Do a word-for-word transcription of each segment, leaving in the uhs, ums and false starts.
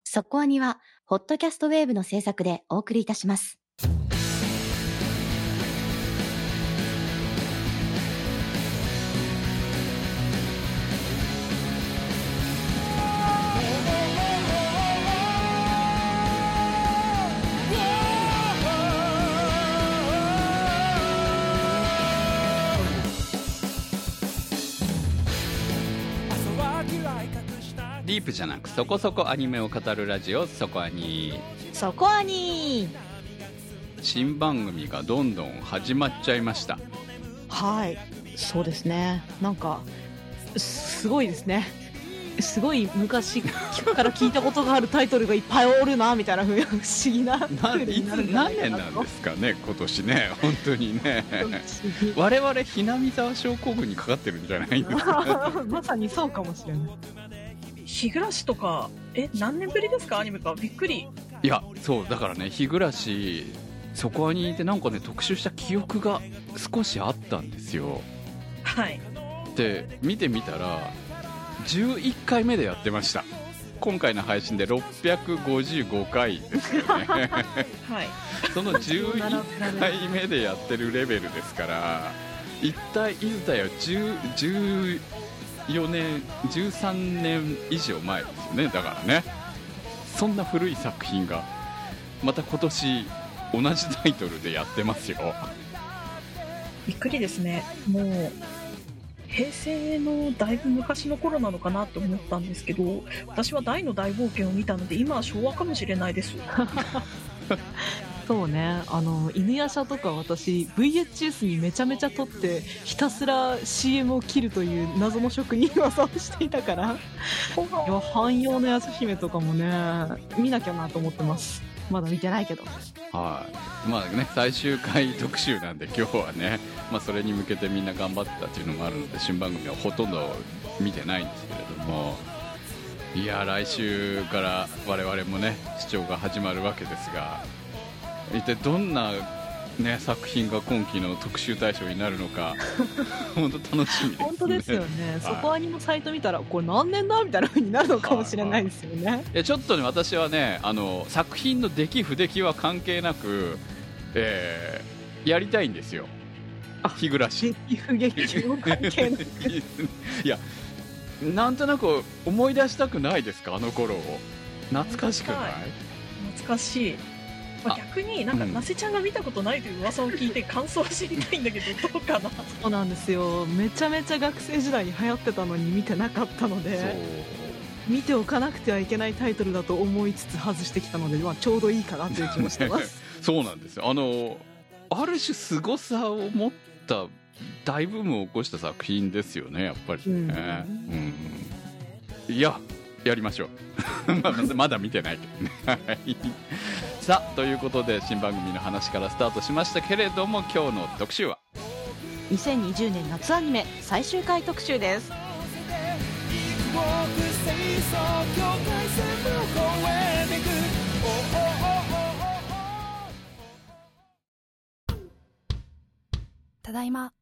そこアニは、ホットキャストウェーブの制作でお送りいたします。 ディープじゃなくそこそこアニメを語るラジオ、そこアニ。 そこアニ。 新番組がどんどん始まっちゃいました。 はい、そうですね。なんかすごいですね。すごい昔から聞いたことがあるタイトルがいっぱいおるなみたいな風不思議な。 ないつ何年なんですかね、今年ね、本当にね。我々ひなみ沢症候群にかかってるんじゃないですか。 まさにそうかもしれない。 日暮らしとか、え、何年ぶりですか、アニメか。びっくり。 いや、そうだからね、日暮らしそこにいてなんかね、特集した記憶が少しあったんですよ。 はい。 で見てみたらじゅういっかいめでやってました。今回の配信でろっぴゃくごじゅうごかいですよね。はい。そのじゅういっかいめでやってるレベルですから、一体いずたやじゅうよねんじゅうさんねん以上前ですよね。だからね、そんな古い作品がまた今年同じタイトルでやってますよ。 びっくりですね。もう平成のだいぶ昔の頃なのかなと思ったんですけど、私は大の大冒険を見たので今は昭和かもしれないです。 そうね、あの犬夜叉とか私 ブイエイチエス にめちゃめちゃ撮ってひたすら シーエム を切るという謎の職人技をしていたから、いや汎用のやつ姫とかもね見なきゃなと思ってます。まだ見てないけど。 はい、まあね、最終回特集なんで今日はね、まあ、それに向けてみんな頑張ったっていうのもあるので新番組はほとんど見てないんですけれども、いや来週から我々もね視聴が始まるわけですが、一体どんな、ね、作品が今期の特集対象になるのか本当楽しみですね。 本当ですよね。そこアニのサイト見たらこれ何年だみたいな風になるのかもしれないですよね。 いやちょっとね、私はね、あの作品の出来不出来は関係なく、えー、やりたいんですよ。日暮らし出来不出来も関係なくいやなんとなく思い出したくないですか、あの頃を。懐かしくない？ 懐かしい。まあ、逆になんか、うん、なせちゃんが見たことないという噂を聞いて感想を知りたいんだけどどうかな。 そうなんですよ。めちゃめちゃ学生時代に流行ってたのに見てなかったので、見ておかなくてはいけないタイトルだと思いつつ外してきたので、まあ、ちょうどいいかなという気もしてますそうなんですよ。あのある種凄さを持った大ブームを起こした作品ですよね、やっぱりね、うんうん、いややりましょうま, まだ見てないけどねさあということで新番組の話からスタートしましたけれども、今日の特集はにせんにじゅうねん夏アニメ最終回特集です。 ただいま。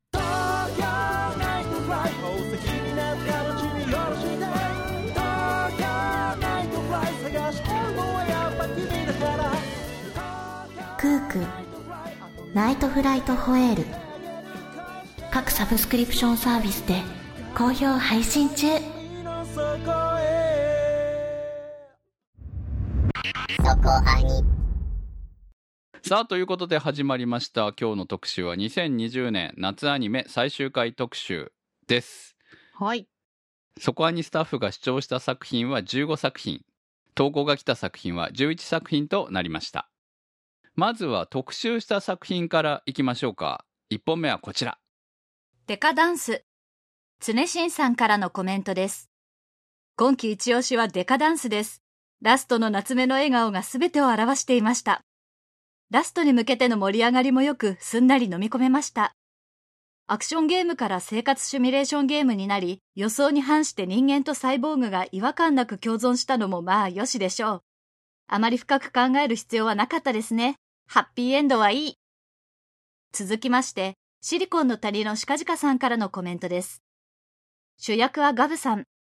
クークナイトフライトホエール、各サブスクリプションサービスで好評配信中。 そこアニ。さあということで始まりました今日の特集はにせんにじゅうねん夏アニメ最終回特集です。 はい。 そこアニスタッフが視聴した作品はじゅうごさく品、投稿が来た作品はじゅういちさく品となりました。まずは特集した作品からいきましょうか。いっぽんめはこちら。 デカダンス。常新さんからのコメントです。今季一押しはデカダンスです。ラストの夏目の笑顔が全てを表していました。ラストに向けての盛り上がりもよくすんなり飲み込めました。アクションゲームから生活シミュレーションゲームになり、予想に反して人間とサイボーグが違和感なく共存したのもまあよしでしょう。あまり深く考える必要はなかったですね。ハッピーエンドはいい。続きまして、シリコンの谷のしかじかさんからのコメントです。主役はガブさん。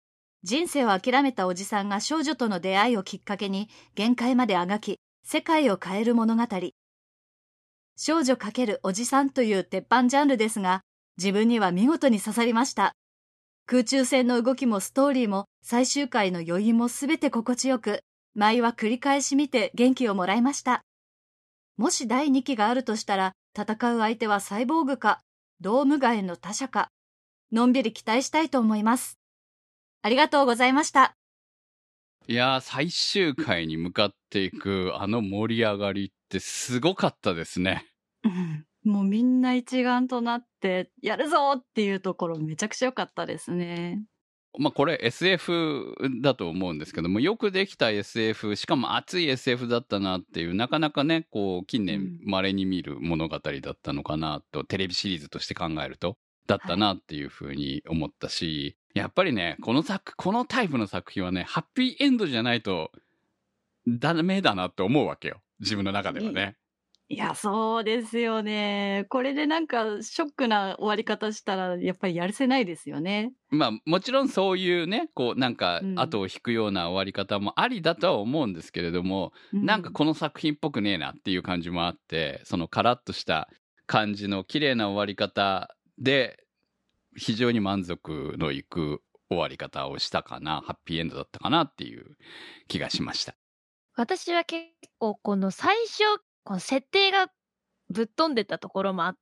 人生を諦めたおじさんが少女との出会いをきっかけに限界まであがき、世界を変える物語。少女×おじさんという鉄板ジャンルですが、自分には見事に刺さりました。空中戦の動きもストーリーも最終回の余韻もすべて心地よく、毎話繰り返し見て元気をもらいました。もしだいにきがあるとしたら、戦う相手はサイボーグか、ドーム外の他者か、のんびり期待したいと思います。ありがとうございました。 いやー、最終回に向かっていくあの盛り上がりってすごかったですね。 うん、もうみんな一丸となってやるぞっていうところめちゃくちゃ良かったですね。 まあこれ エスエフ だと思うんですけども、よくできた エスエフ、しかも熱い エスエフ だったなっていう、なかなかね、こう近年稀に見る物語だったのかなと、テレビシリーズとして考えるとだったなっていうふうに思ったし、はい、やっぱりね、この作このタイプの作品はね、ハッピーエンドじゃないとダメだなって思うわけよ、自分の中ではね。 いや、そうですよね。これでなんかショックな終わり方したらやっぱりやるせないですよね。 まあもちろんそういうね、こうなんか後を引くような終わり方もありだとは思うんですけれども、うん、なんかこの作品っぽくねえなっていう感じもあって、そのカラッとした感じの綺麗な終わり方で非常に満足のいく終わり方をしたかな、ハッピーエンドだったかなっていう気がしました。 私は結構この最初この設定がぶっ飛んでたところもあって、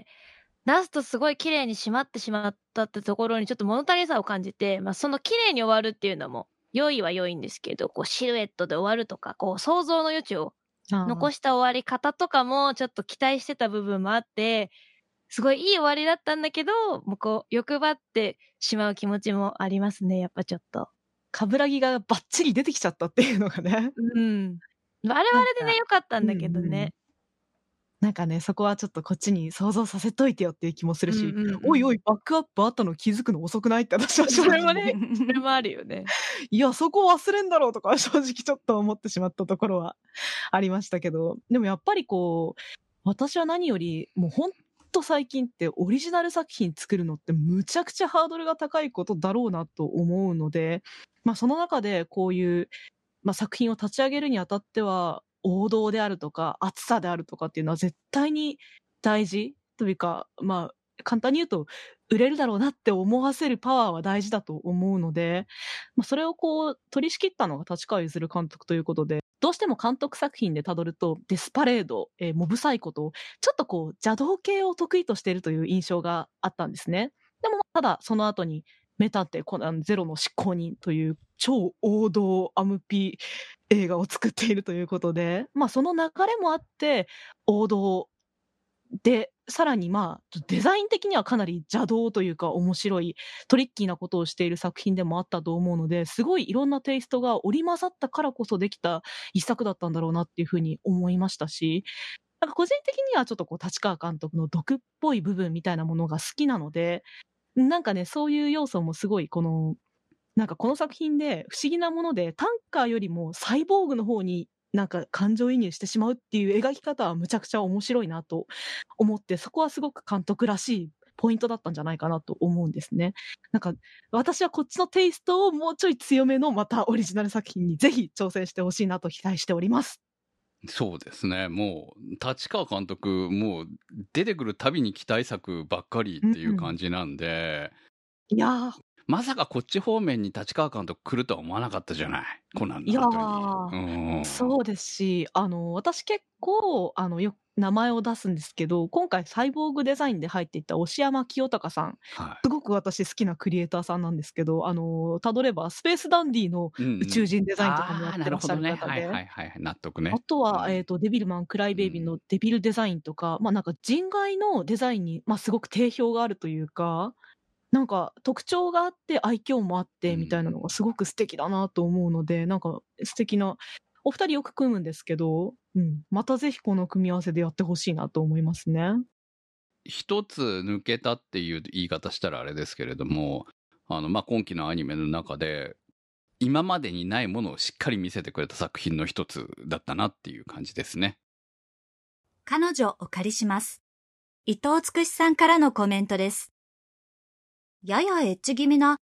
ラストすごい綺麗に締まってしまったってところにちょっと物足りさを感じて、まあその綺麗に終わるっていうのも良いは良いんですけど、こうシルエットで終わるとか、こう想像の余地を残した終わり方とかもちょっと期待してた部分もあって、すごいいい終わりだったんだけど、もうこう欲張ってしまう気持ちもありますね、やっぱちょっと。 冠城がバッチリ出てきちゃったっていうのがね。 うん。あれはあれでね、良かったんだけどね、うんうん。 なんかね、そこはちょっとこっちに想像させといてよっていう気もするし、 うんうんうん、 おいおい、バックアップあったの気づくの遅くないって私は正直。 それもね、それもあるよね。 いや、そこ忘れんだろうとか正直ちょっと思ってしまったところはありましたけど、でもやっぱりこう、私は何より、もうほんと最近ってオリジナル作品作るのってむちゃくちゃハードルが高いことだろうなと思うので、まあその中でこういう、まあ、作品を立ち上げるにあたっては王道であるとか厚さであるとかっていうのは絶対に大事というか、まあ簡単に言うと売れるだろうなって思わせるパワーは大事だと思うので、まあ、それをこう取り仕切ったのが立川譲監督ということで、どうしても監督作品でたどるとデスパレード、えー、モブサイコとちょっとこう邪道系を得意としているという印象があったんですね。でもただその後に名探偵コナンゼロの執行人という超王道アムピ映画を作っているということで、まあその流れもあって王道で、さらにまあデザイン的にはかなり邪道というか面白いトリッキーなことをしている作品でもあったと思うので、すごいいろんなテイストが織り交ざったからこそできた一作だったんだろうなっていうふうに思いましたし、なんか個人的にはちょっとこう立川監督の毒っぽい部分みたいなものが好きなので、なんかね、そういう要素もすごいこのなんかこの作品で不思議なもので、タンカーよりもサイボーグの方になんか感情移入してしまうっていう描き方はむちゃくちゃ面白いなと思って、そこはすごく監督らしいポイントだったんじゃないかなと思うんですね。なんか私はこっちのテイストをもうちょい強めのまたオリジナル作品にぜひ挑戦してほしいなと期待しております。 そうですね、もう立川監督もう出てくるたびに期待作ばっかりっていう感じなんで、 うん、いやーまさかこっち方面に立川監督来るとは思わなかったじゃない、コナンの後に。 いやー、うん、そうですし、あの私結構あのよ名前を出すんですけど、今回サイボーグデザインで入っていった押山清隆さん、はい、すごく私好きなクリエイターさんなんですけど、あのたどればスペースダンディの宇宙人デザインとかもやってらっしゃる方で、 納得ね。 あとは、うんえーと、デビルマンクライベイビーのデビルデザインとか、うん、まあなんか人外のデザインに、まあ、すごく定評があるというか、なんか特徴があって愛嬌もあってみたいなのがすごく素敵だなと思うので、うん、なんか素敵なお二人よく組むんですけど、うん、またぜひこの組み合わせでやってほしいなと思いますね。 一つ抜けたっていう言い方したらあれですけれども、あのまあ今期のアニメの中で今までにないものをしっかり見せてくれた作品の一つだったなっていう感じですね。 彼女お借りします。伊藤つくしさんからのコメントです。ややエッチ気味な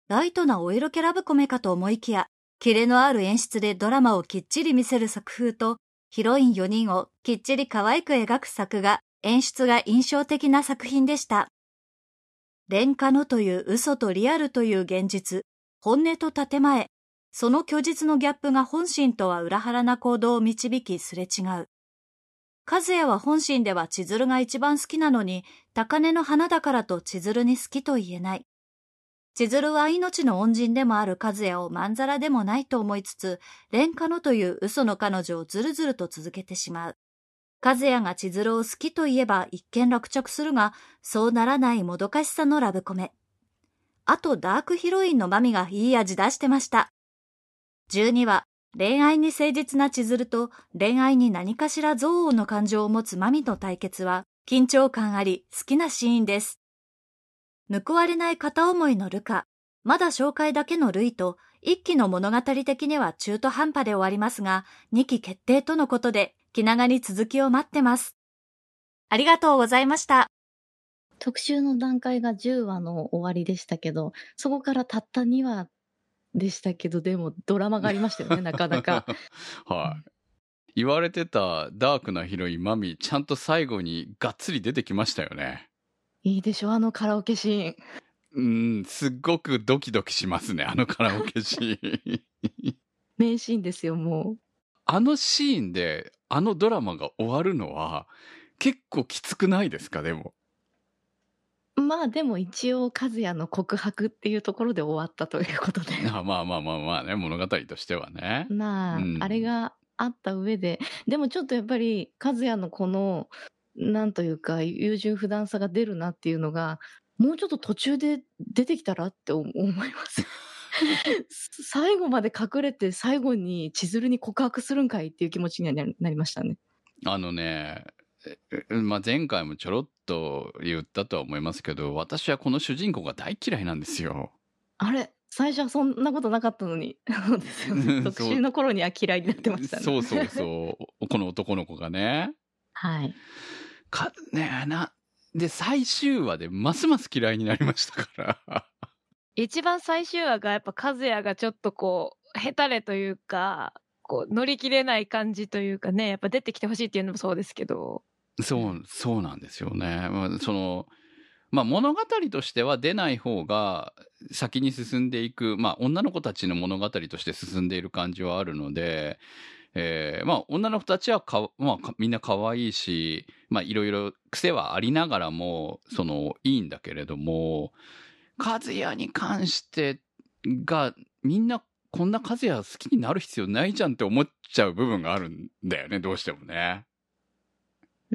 ライトなお色気ラブコメかと思いきや、キレのある演出でドラマをきっちり見せる作風と、ヒロインよにんをきっちり可愛く描く作画、演出が印象的な作品でした。廉価のという嘘とリアルという現実、本音と建前、その虚実のギャップが本心とは裏腹な行動を導きすれ違う。和也は本心では千鶴が一番好きなのに、高嶺の花だからと千鶴に好きと言えない。千鶴は命の恩人でもある和也をまんざらでもないと思いつつ、廉価のという嘘の彼女をずるずると続けてしまう。和也が千鶴を好きと言えば一見落着するが、そうならないもどかしさのラブコメ。あとダークヒロインのマミがいい味出してました。じゅうにわ、恋愛に誠実な千鶴と恋愛に何かしら憎悪の感情を持つマミの対決は緊張感あり好きなシーンです。報われない片思いのルカ、まだ紹介だけのルイと一期の物語的には中途半端で終わりますが、にき決定とのことで気長に続きを待ってます。ありがとうございました。 特集の段階がじゅうわの終わりでしたけど、そこからたったにわでしたけど、でもドラマがありましたよね、なかなか。 はい。言われてたダークなヒロインマミ、ちゃんと最後にがっつり出てきましたよね。 いいでしょ、あのカラオケシーン。 うん、すっごくドキドキしますね、あのカラオケシーン。 名シーンですよ、もう。 あのシーンで、あのドラマが終わるのは、結構きつくないですか、でも。 まあでも一応和也の告白っていうところで終わったということで。 あまあまあまあまあね、物語としてはね。 まあ、うん、あれがあった上で、でもちょっとやっぱり和也のこの、なんというか優柔不断さが出るなっていうのが、もうちょっと途中で出てきたらって思います。最後まで隠れて最後に千鶴に告白するんかいっていう気持ちにはなりましたね。 あのね、まあ、前回もちょろっと言ったとは思いますけど、私はこの主人公が大嫌いなんですよ。 あれ最初はそんなことなかったのに。そうですよね。特集の頃には嫌いになってましたね。 そうそうそう。この男の子がね。 はい。 か、ねな、で、最終話でますます嫌いになりましたから。 一番最終話がやっぱ和也がちょっとこう、へたれというか、こう乗り切れない感じというかね、やっぱ出てきてほしいっていうのもそうですけど。 そう、そうなんですよね。まあ、その、まあ物語としては出ない方が先に進んでいく、まあ女の子たちの物語として進んでいる感じはあるので、えー、まあ女の子たちはか、まあみんな可愛いし、まあいろいろ癖はありながらも、そのいいんだけれども、和也に関してがみんなこんな和也好きになる必要ないじゃんって思っちゃう部分があるんだよね、どうしてもね。 うん、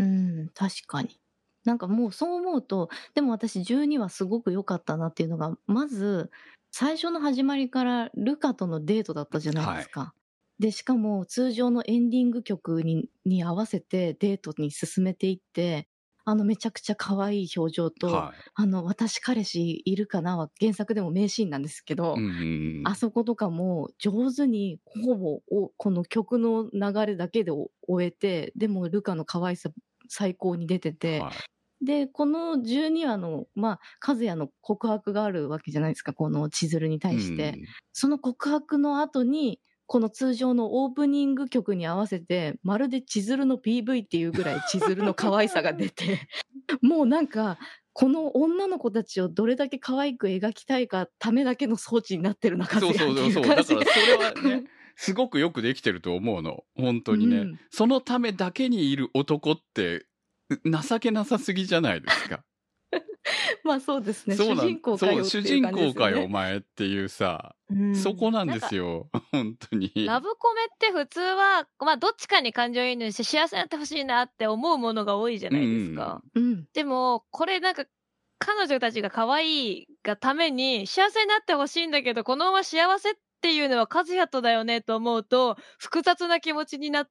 確かに。なんかもうそう思うと、でも私じゅうにわすごく良かったなっていうのが、まず最初の始まりからルカとのデートだったじゃないですか。はい、で、しかも通常のエンディング曲に、に合わせてデートに進めていって、あのめちゃくちゃ可愛い表情と、はい、あの私彼氏いるかなは原作でも名シーンなんですけど、うんうん、あそことかも上手にほぼこの曲の流れだけで終えて、でもルカの可愛さ最高に出てて、はい、でこのじゅうにわの、まあ、和也の告白があるわけじゃないですか、この千鶴に対して、うん、その告白の後にこの通常のオープニング曲に合わせてまるで千鶴の ピーブイ っていうぐらい千鶴の可愛さが出てもうなんかこの女の子たちをどれだけ可愛く描きたいかためだけの装置になってるな、和也っていう感じ。そうそうそうそう、だからそれはねすごくよくできてると思うの、本当にね、うん、そのためだけにいる男って情けなさすぎじゃないですか。 まあそうですね。主人公かよっていう感じですよね。 そう、主人公かよお前っていうさ、うん、そこなんですよ、本当に。 ラブコメって普通は、まあどっちかに感情移入して幸せになってほしいなって思うものが多いじゃないですか。うん、でも、これなんか、彼女たちが可愛いがために幸せになってほしいんだけど、このまま幸せっていうのは和也とだよねと思うと、複雑な気持ちになって、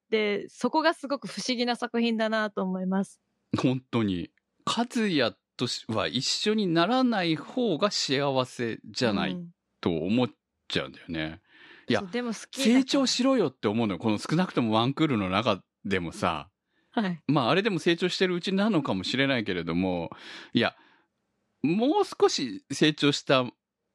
そこがすごく不思議な作品だなと思います。 本当に。和也とは一緒にならない方が幸せじゃないと思っちゃうんだよね。うん、いや、でも好き成長しろよって思うのよ。この少なくともワンクールの中でもさ、はい、まああれでも成長してるうちなのかもしれないけれども、いや、もう少し成長した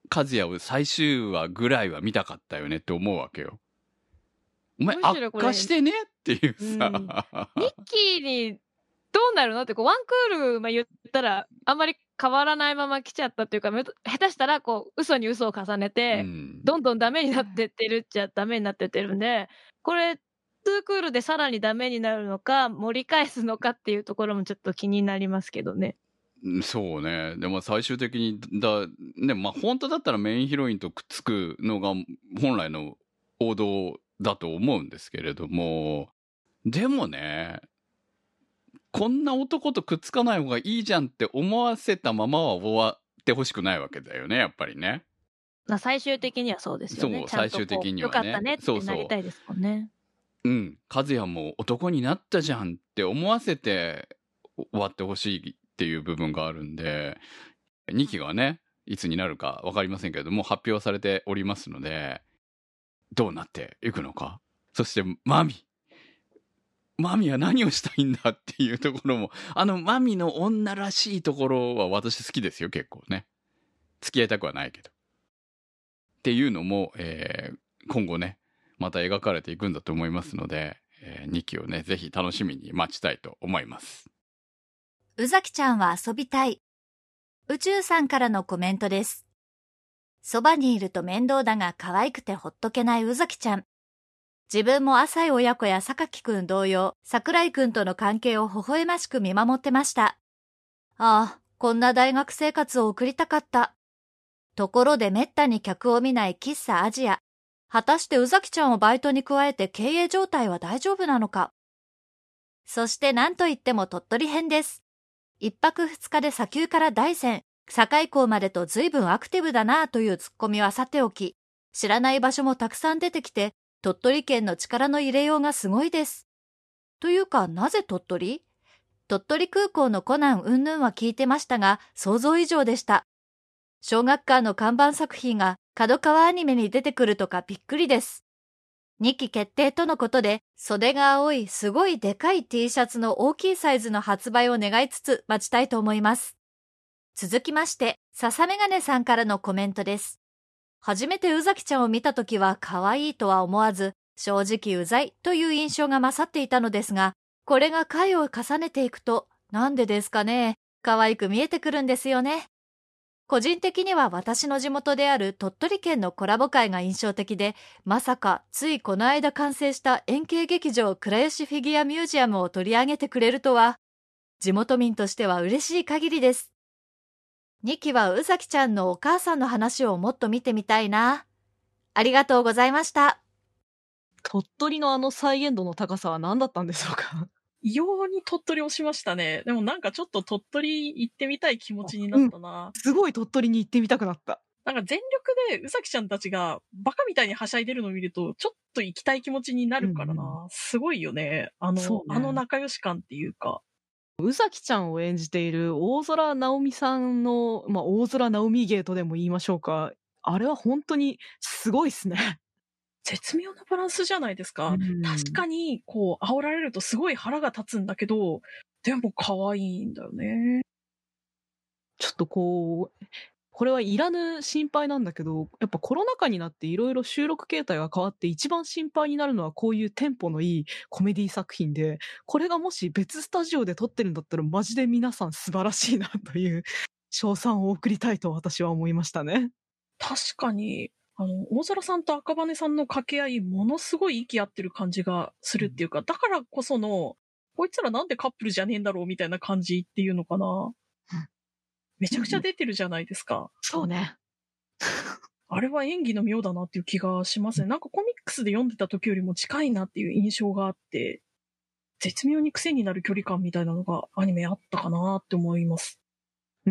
和也を最終話ぐらいは見たかったよねって思うわけよ。お前悪化してねっていうさ、うん、 ニッキーにどうなるのってこうワンクール、まあ、言ったらあんまり変わらないまま来ちゃったっていうか、下手したらこう嘘に嘘を重ねて、うん、どんどんダメになってってるっちゃダメになってってるんで、これツークールでさらにダメになるのか盛り返すのかっていうところもちょっと気になりますけどね。 そうね。でも最終的にだ、ね、まあ本当だったらメインヒロインとくっつくのが本来の王道だと思うんですけれども、でもね、こんな男とくっつかない方がいいじゃんって思わせたままは終わってほしくないわけだよね、やっぱりね。 最終的にはそうですよね。 そう最終的にはね。 よかったねってなりたいですもんね。 そうそう、うん、和也も男になったじゃんって思わせて終わってほしいっていう部分があるんで、にきがねいつになるか分かりませんけれども発表されておりますので、どうなっていくのか。そしてマミマミは何をしたいんだっていうところも、あのマミの女らしいところは私好きですよ、結構ね。付き合いたくはないけどっていうのも、えー、今後ねまた描かれていくんだと思いますので、えー、にきをねぜひ楽しみに待ちたいと思います。 宇崎ちゃんは遊びたい。宇宙さんからのコメントです。そばにいると面倒だが可愛くてほっとけない宇崎ちゃん。自分も浅井親子や榊くん同様、桜井くんとの関係を微笑ましく見守ってました。ああ、こんな大学生活を送りたかった。ところでめったに客を見ない喫茶アジア。果たして宇崎ちゃんをバイトに加えて経営状態は大丈夫なのか。そして何といっても鳥取編です。一泊二日で砂丘から大山、境港までと随分アクティブだなぁというツッコミはさておき、知らない場所もたくさん出てきて、鳥取県の力の入れようがすごいです。というか、なぜ鳥取？鳥取空港のコナン云々は聞いてましたが、想像以上でした。小学館の看板作品が角川アニメに出てくるとかびっくりです。にき決定とのことで、袖が青いすごいでかい T シャツの大きいサイズの発売を願いつつ待ちたいと思います。続きまして、笹メガネさんからのコメントです。初めて宇崎ちゃんを見たときは可愛いとは思わず、正直うざいという印象が勝っていたのですが、これが回を重ねていくと、なんでですかね、可愛く見えてくるんですよね。個人的には私の地元である鳥取県のコラボ会が印象的で、まさかついこの間完成した円形劇場倉吉フィギュアミュージアムを取り上げてくれるとは、地元民としては嬉しい限りです。にきは宇崎ちゃんのお母さんの話をもっと見てみたいな。ありがとうございました。 鳥取のあの再現度の高さは何だったんでしょうか。 異様に鳥取をしましたね。でもなんかちょっと鳥取行ってみたい気持ちになったな。 うん、すごい鳥取に行ってみたくなった。 なんか全力で宇崎ちゃんたちがバカみたいにはしゃいでるのを見るとちょっと行きたい気持ちになるからな。うんうん、すごいよね。あの、ね、あの仲良し感っていうか。 宇崎ちゃんを演じている大空直美さんの、まあ、大空直美芸とでも言いましょうか。あれは本当にすごいっすね。 絶妙なバランスじゃないですか。うん、確かに、こう、煽られるとすごい腹が立つんだけど、でも可愛いんだよね。 ちょっとこう、これはいらぬ心配なんだけど、やっぱコロナ禍になっていろいろ収録形態が変わって一番心配になるのはこういうテンポのいいコメディ作品で、これがもし別スタジオで撮ってるんだったらマジで皆さん素晴らしいなという称賛を送りたいと私は思いましたね。 確かに、あの、大空さんと赤羽さんの掛け合い、ものすごい息合ってる感じがするっていうか、だからこその、こいつらなんでカップルじゃねえんだろうみたいな感じっていうのかな。うんめちゃくちゃ出てるじゃないですか。 そうね。 あれは演技の妙だなっていう気がしますね。なんかコミックスで読んでた時よりも近いなっていう印象があって、絶妙に癖になる距離感みたいなのがアニメあったかなって思います。 うん、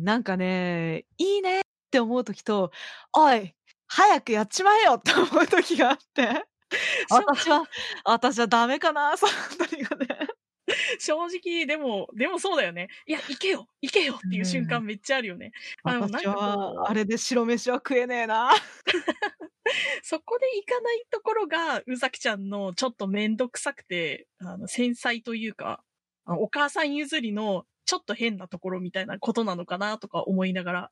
なんかね、いいねって思う時と、おい、早くやっちまえよって思う時があって、私は、私はダメかな、そのあたりがね。 正直、でも、でもそうだよね。いや、行けよ行けよっていう瞬間めっちゃあるよね。 うん、あ私は、あれで白飯は食えねえな。 そこで行かないところが、宇崎ちゃんのちょっとめんどくさくて、あの、繊細というか、お母さん譲りのちょっと変なところみたいなことなのかなとか思いながら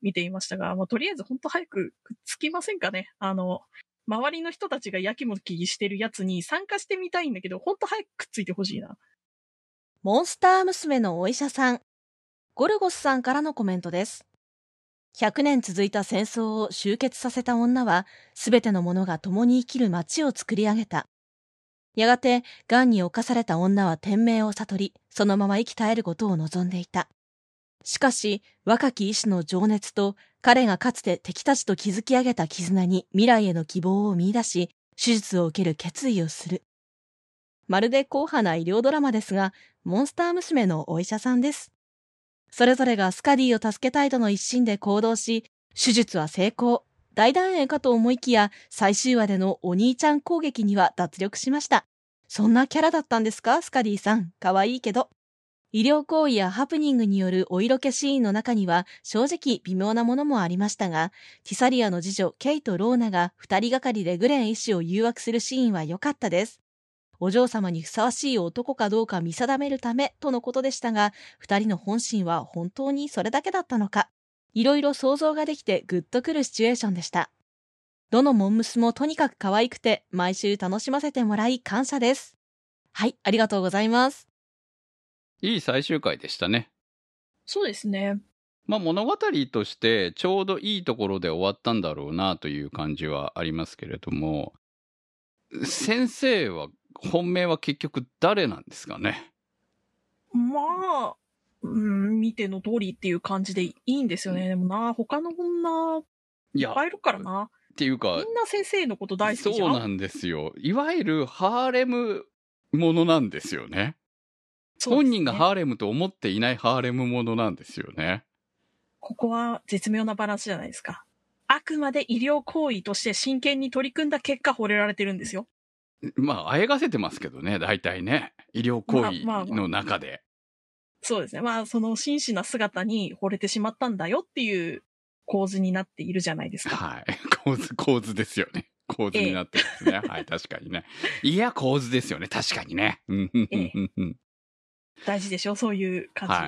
見ていましたが、まあ、とりあえず本当早くくっつきませんかね。あの、周りの人たちがやきもきしてるやつに参加してみたいんだけど、本当早くくっついてほしいな。 モンスター娘のお医者さん、ゴルゴスさんからのコメントです。ひゃくねん続いた戦争を終結させた女は、すべての者が共に生きる街を作り上げた。やがて、癌に侵された女は天命を悟り、そのまま生き絶えることを望んでいた。しかし、若き医師の情熱と、彼がかつて敵たちと築き上げた絆に未来への希望を見出し、手術を受ける決意をする。まるで硬派な医療ドラマですが、モンスター娘のお医者さんです。それぞれがスカディを助けたいとの一心で行動し、手術は成功。大団円かと思いきや、最終話でのお兄ちゃん攻撃には脱力しました。そんなキャラだったんですか、スカディさん。かわいいけど。医療行為やハプニングによるお色気シーンの中には正直微妙なものもありましたが、ティサリアの次女ケイとローナが二人がかりでグレン医師を誘惑するシーンは良かったです。お嬢様にふさわしい男かどうか見定めるためとのことでしたが、二人の本心は本当にそれだけだったのか、いろいろ想像ができてグッとくるシチュエーションでした。どのモンムスもとにかく可愛くて、毎週楽しませてもらい感謝です。はい、ありがとうございます。 いい最終回でしたね。 そうですね。 まあ物語としてちょうどいいところで終わったんだろうなという感じはありますけれども、先生は本命は結局誰なんですかね。 まあ、うん、見ての通りっていう感じでいいんですよね。でもな、他の女いっぱいいるからな。 っていうか、 みんな先生のこと大好きじゃん。 そうなんですよ。いわゆるハーレムものなんですよね。 そうですね。 本人がハーレムと思っていないハーレムものなんですよね。 ここは絶妙なバランスじゃないですか。あくまで医療行為として真剣に取り組んだ結果惚れられてるんですよ。 まあ、あえがせてますけどね、大体ね。医療行為の中で。まあまあまあ、 そうですね。まあ、その真摯な姿に惚れてしまったんだよっていう構図になっているじゃないですか。 はい。構図、構図ですよね。構図になってますね。ええ、はい、確かにね。いや、構図ですよね。確かにね。ええ、 大事でしょ、そういう感じ。 はい。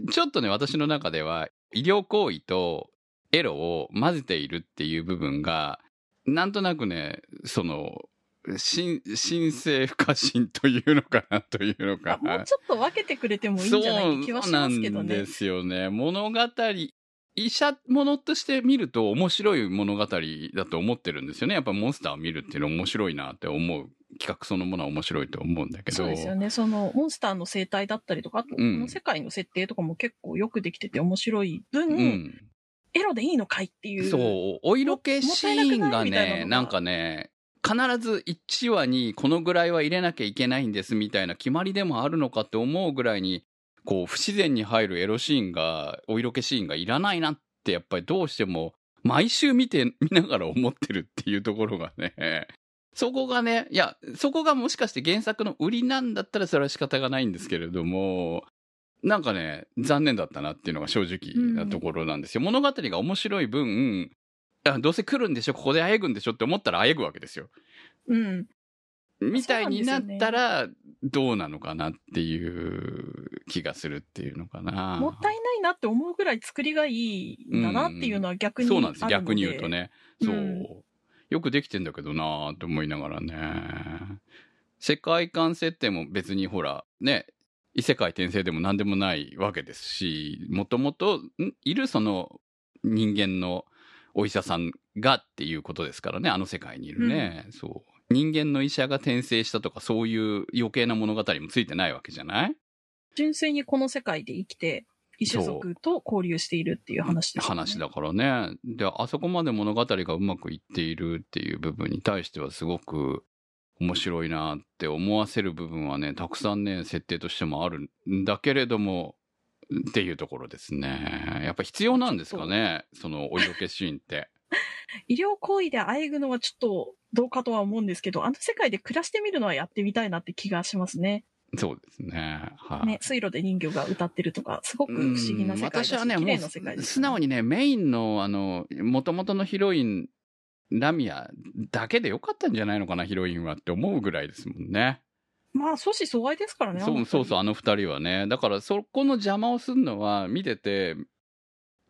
ちょっとね、私の中では、医療行為とエロを混ぜているっていう部分が、なんとなくね、その、神聖不可侵というのかなというのかもうちょっと分けてくれてもいいんじゃない気はしますけどね。そうなんですよね。物語、医者ものとして見ると面白い物語だと思ってるんですよね。やっぱモンスターを見るっていうのは面白いなって思う。企画そのものは面白いと思うんだけど。 そうですよね。そのモンスターの生態だったりとか、あとこの世界の設定とかも結構よくできてて面白い分、うん、エロでいいのかいっていう。 そう、お色気シーンがね、なんかね、必ずいちわにこのぐらいは入れなきゃいけないんですみたいな決まりでもあるのかって思うぐらいに、こう不自然に入るエロシーンが、お色気シーンがいらないなってやっぱりどうしても毎週見て、見ながら思ってるっていうところがね、そこがね、いや、そこがもしかして原作の売りなんだったらそれは仕方がないんですけれども、なんかね、残念だったなっていうのが正直なところなんですよ。うん、物語が面白い分、どうせ来るんでしょ、ここであえぐんでしょって思ったらあえぐわけですよ。 うん。 みたいになったらどうなのかなっていう気がするっていうのかな。 もったいないなって思うぐらい作りがいいんだなっていうのは逆にあるので、 うん、そうなんです。逆に言うとね。そう。うん、よくできてんだけどなと思いながらね。世界観設定も別にほら、ね、異世界転生でも何でもないわけですし、もともといるその人間のお医者さんがっていうことですからね、あの世界にいるね。うん、そう。人間の医者が転生したとかそういう余計な物語もついてないわけじゃない？ 純粋にこの世界で生きて、異種族と交流しているっていう話ですね。 話だからね。で、あそこまで物語がうまくいっているっていう部分に対してはすごく面白いなって思わせる部分はね、たくさんね、設定としてもあるんだけれども、っていうところですね。やっぱ必要なんですかね、そのお色気シーンって。 医療行為であえぐのはちょっとどうかとは思うんですけど、あの世界で暮らしてみるのはやってみたいなって気がしますね。 そうですね。はい、 ね、水路で人魚が歌ってるとか、すごく不思議な世界だし、 私はね、 綺麗な世界です、ね、 素直にね、メインの、あの、元々のヒロイン、ラミアだけでよかったんじゃないのかな、ヒロインはって思うぐらいですもんね。 まあ、相思相愛ですからね。 そうそうそう、あの二人はね。だから、そこの邪魔をするのは、見てて、もう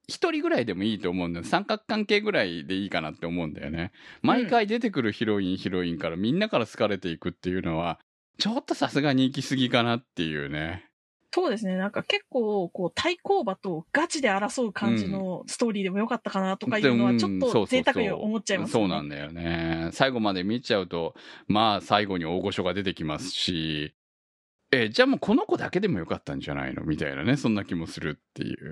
一人ぐらいでもいいと思うんだよ。三角関係ぐらいでいいかなって思うんだよね。毎回出てくるヒロイン、ヒロインからみんなから好かれていくっていうのは、ちょっとさすがに行き過ぎかなっていうね。 そうですね。なんか結構、こう、対抗馬とガチで争う感じのストーリーでもよかったかなとかいうのは、ちょっと贅沢に思っちゃいますね。 そうなんだよね。最後まで見ちゃうと、まあ最後に大御所が出てきますし、え、じゃあもうこの子だけでもよかったんじゃないのみたいなね、そんな気もするっていう、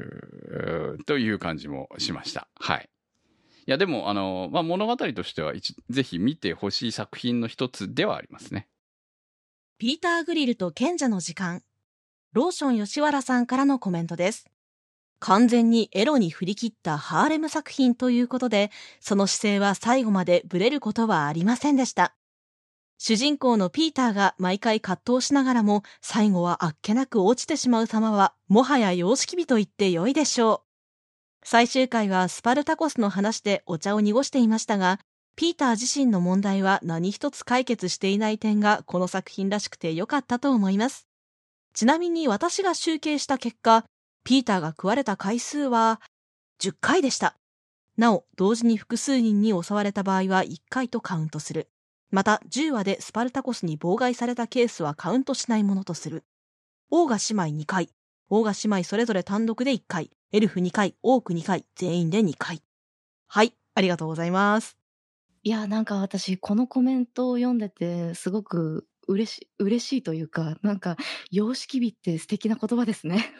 という感じもしました。はい。いやでも、あの、まあ物語としては一、ぜひ見てほしい作品の一つではありますね。 ピーター・グリルと賢者の時間。ローション吉原さんからのコメントです。完全にエロに振り切ったハーレム作品ということで、その姿勢は最後までブレることはありませんでした。主人公のピーターが毎回葛藤しながらも、最後はあっけなく落ちてしまう様は、もはや様式美と言ってよいでしょう。最終回はスパルタコスの話でお茶を濁していましたが、ピーター自身の問題は何一つ解決していない点がこの作品らしくてよかったと思います。ちなみに私が集計した結果、ピーターが食われた回数はじゅっかいでした。なお、同時に複数人に襲われた場合はいっかいとカウントする。また、じゅうわでスパルタコスに妨害されたケースはカウントしないものとする。オーガ姉妹にかい、オーガ姉妹それぞれ単独でいっかい、エルフにかい、オークにかい、全員でにかい。はい、ありがとうございます。 いや、なんか私、このコメントを読んでて、すごく嬉し、嬉しいというか、なんか、様式美って素敵な言葉ですね。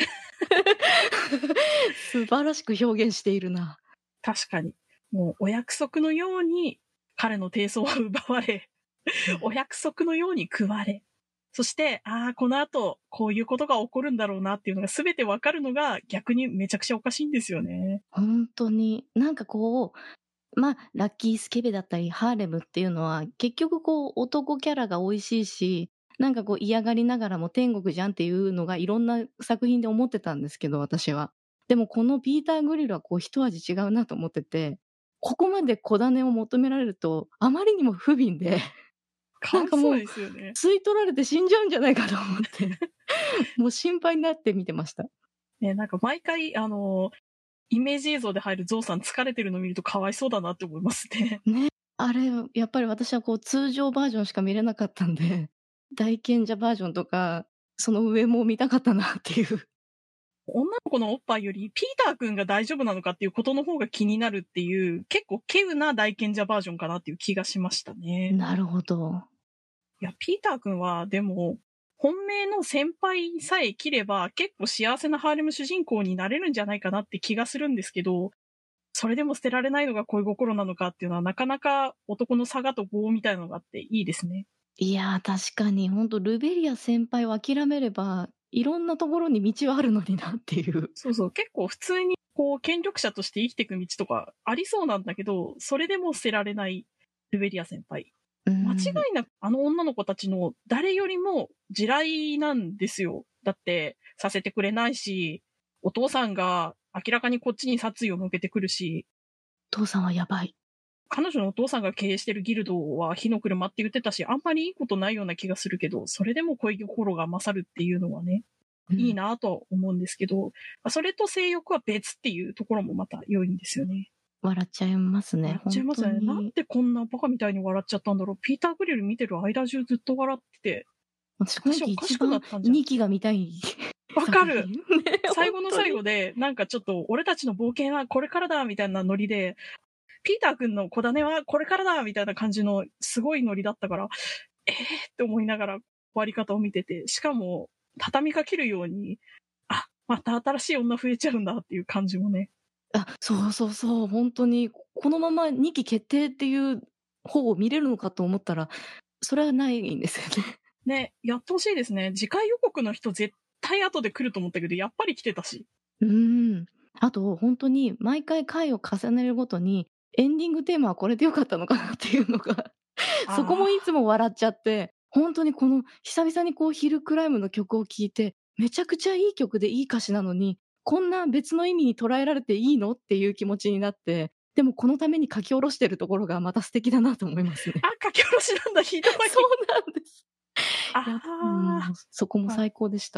素晴らしく表現しているな。 確かに。もう、お約束のように、彼の低層は奪われ、お約束のように食われ、そして、ああ、この後、こういうことが起こるんだろうなっていうのが全てわかるのが逆にめちゃくちゃおかしいんですよね。 本当に。なんかこう、まあ、ラッキースケベだったり、ハーレムっていうのは、結局こう、男キャラが美味しいし、なんかこう嫌がりながらも天国じゃんっていうのがいろんな作品で思ってたんですけど、私は。でもこのピーター・グリルはこう一味違うなと思ってて、ここまで小種を求められると、あまりにも不憫で、 なんかもう、ですよね。 吸い取られて死んじゃうんじゃないかと思って、もう心配になって見てました。 ね、なんか毎回、あの、イメージ映像で入るゾウさん疲れてるの見るとかわいそうだなって思いますね。 ね。あれ、やっぱり私はこう通常バージョンしか見れなかったんで、大賢者バージョンとか、その上も見たかったなっていう。 女の子のおっぱいよりピーターくんが大丈夫なのかっていうことの方が気になるっていう、結構稀有な大賢者バージョンかなっていう気がしましたね。 なるほど。 いや、ピーターくんはでも、本命の先輩さえ切れば結構幸せなハーレム主人公になれるんじゃないかなって気がするんですけど、それでも捨てられないのが恋心なのかっていうのはなかなか男の差がと業みたいなのがあっていいですね。 いやー、確かに本当ルベリア先輩を諦めればいろんなところに道はあるのになっていう。 そうそう、結構普通にこう権力者として生きていく道とかありそうなんだけど、それでも捨てられないルベリア先輩。間違いなくあの女の子たちの誰よりも地雷なんですよ。だってさせてくれないし、お父さんが明らかにこっちに殺意を向けてくるし。 お父さんはやばい。 彼女のお父さんが経営してるギルドは火の車って言ってたし、あんまりいいことないような気がするけど、それでも恋心が勝るっていうのはね、うん、いいなと思うんですけど、それと性欲は別っていうところもまた良いんですよね。 笑っちゃいますね。 笑っちゃいますね。なんでこんなバカみたいに笑っちゃったんだろう。ピーター・グリル見てる間中ずっと笑ってて。 私おかしくなったんじゃん。にきが見たい。 わかる。最後の最後で、なんかちょっと、俺たちの冒険はこれからだみたいなノリで、ピーター君の小種はこれからだみたいな感じのすごいノリだったから、えーって思いながら終わり方を見てて、しかも畳みかけるように、あ、また新しい女増えちゃうんだっていう感じもね。 あ、そうそうそう、本当に、このままにき決定っていう方を見れるのかと思ったら、それはないんですよね。 ね、やってほしいですね。次回予告の人絶対後で来ると思ったけど、やっぱり来てたし。 うん。あと、本当に毎回回を重ねるごとに、エンディングテーマはこれでよかったのかなっていうのが、そこもいつも笑っちゃって、本当にこの久々にこうヒルクライムの曲を聴いて、めちゃくちゃいい曲でいい歌詞なのに、こんな別の意味に捉えられていいのっていう気持ちになって、でもこのために書き下ろしてるところがまた素敵だなと思いますね。 あ、書き下ろしなんだ、ひどい。 そうなんです。 ああ、 そこも最高でした。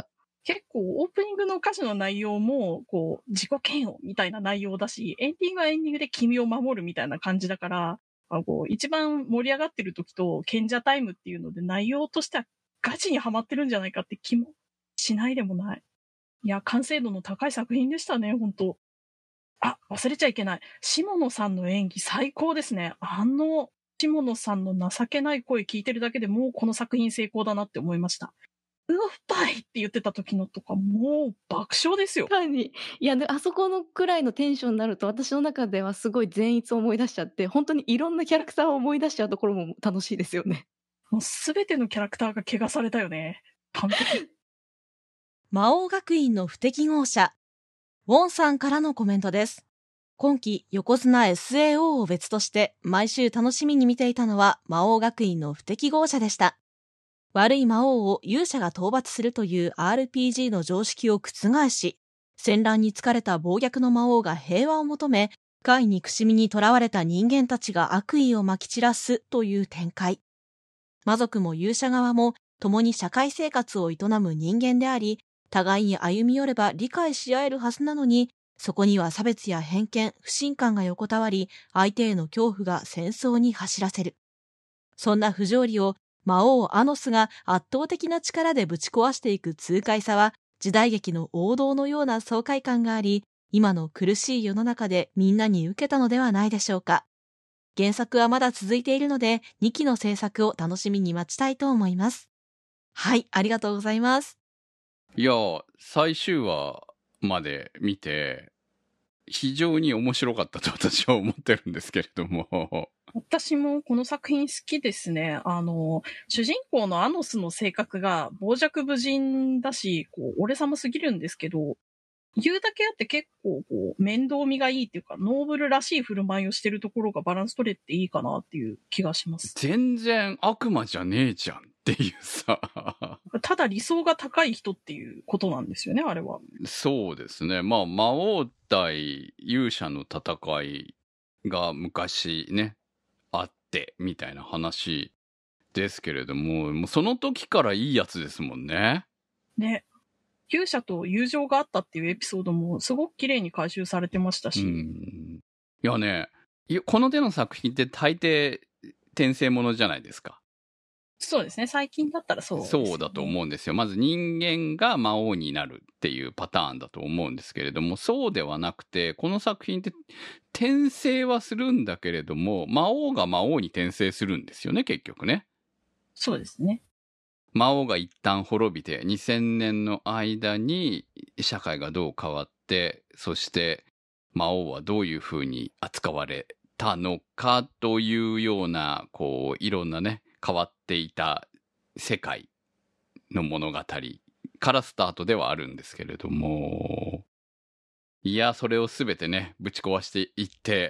結構オープニングの歌詞の内容も、こう、自己嫌悪みたいな内容だし、エンディングはエンディングで君を守るみたいな感じだから、あこう一番盛り上がってる時と賢者タイムっていうので内容としてはガチにハマってるんじゃないかって気もしないでもない。いや、完成度の高い作品でしたね、本当。あ、忘れちゃいけない。下野さんの演技最高ですね。あの、下野さんの情けない声聞いてるだけでもうこの作品成功だなって思いました。うおっぱいって言ってた時のとかもう爆笑ですよ。 確かに。いや、であそこのくらいのテンションになると私の中ではすごい善逸を思い出しちゃって、本当にいろんなキャラクターを思い出しちゃうところも楽しいですよね。 もう全てのキャラクターが怪我されたよね。完璧。 魔王学院の不適合者。ウォンさんからのコメントです。今期横綱 エスエーオー を別として毎週楽しみに見ていたのは魔王学院の不適合者でした。悪い魔王を勇者が討伐するという アールピージー の常識を覆し、戦乱に疲れた暴虐の魔王が平和を求め、怪憎しみに囚われた人間たちが悪意をまき散らすという展開。魔族も勇者側も共に社会生活を営む人間であり、互いに歩み寄れば理解し合えるはずなのに、そこには差別や偏見、不信感が横たわり、相手への恐怖が戦争に走らせる。そんな不条理を魔王アノスが圧倒的な力でぶち壊していく痛快さは、時代劇の王道のような爽快感があり、今の苦しい世の中でみんなに受けたのではないでしょうか。原作はまだ続いているので、にきの制作を楽しみに待ちたいと思います。はい、ありがとうございます。 いや、最終話まで見て、非常に面白かったと私は思ってるんですけれども。 私もこの作品好きですね。あの、主人公のアノスの性格が傍若無人だし、こう、俺様すぎるんですけど、言うだけあって結構こう、面倒見がいいっていうか、ノーブルらしい振る舞いをしてるところがバランス取れていいかなっていう気がします。 全然悪魔じゃねえじゃんっていうさ。 ただ理想が高い人っていうことなんですよね、あれは。 そうですね。まあ、魔王対勇者の戦いが昔ね、あってみたいな話ですけれども、もうその時からいいやつですもんね。 ね。勇者と友情があったっていうエピソードもすごく綺麗に回収されてましたし。 うん。いやね、この手の作品って大抵転生ものじゃないですか。 そうですね。最近だったらそうですね。 そうだと思うんですよ。まず人間が魔王になるっていうパターンだと思うんですけれども、そうではなくて、この作品って転生はするんだけれども、魔王が魔王に転生するんですよね、結局ね。 そうですね。 魔王が一旦滅びて、にせんねんの間に社会がどう変わって、そして魔王はどういうふうに扱われたのかというような、こう、いろんなね、変わっていた世界の物語からスタートではあるんですけれども、いや、それをすべてね、ぶち壊していって、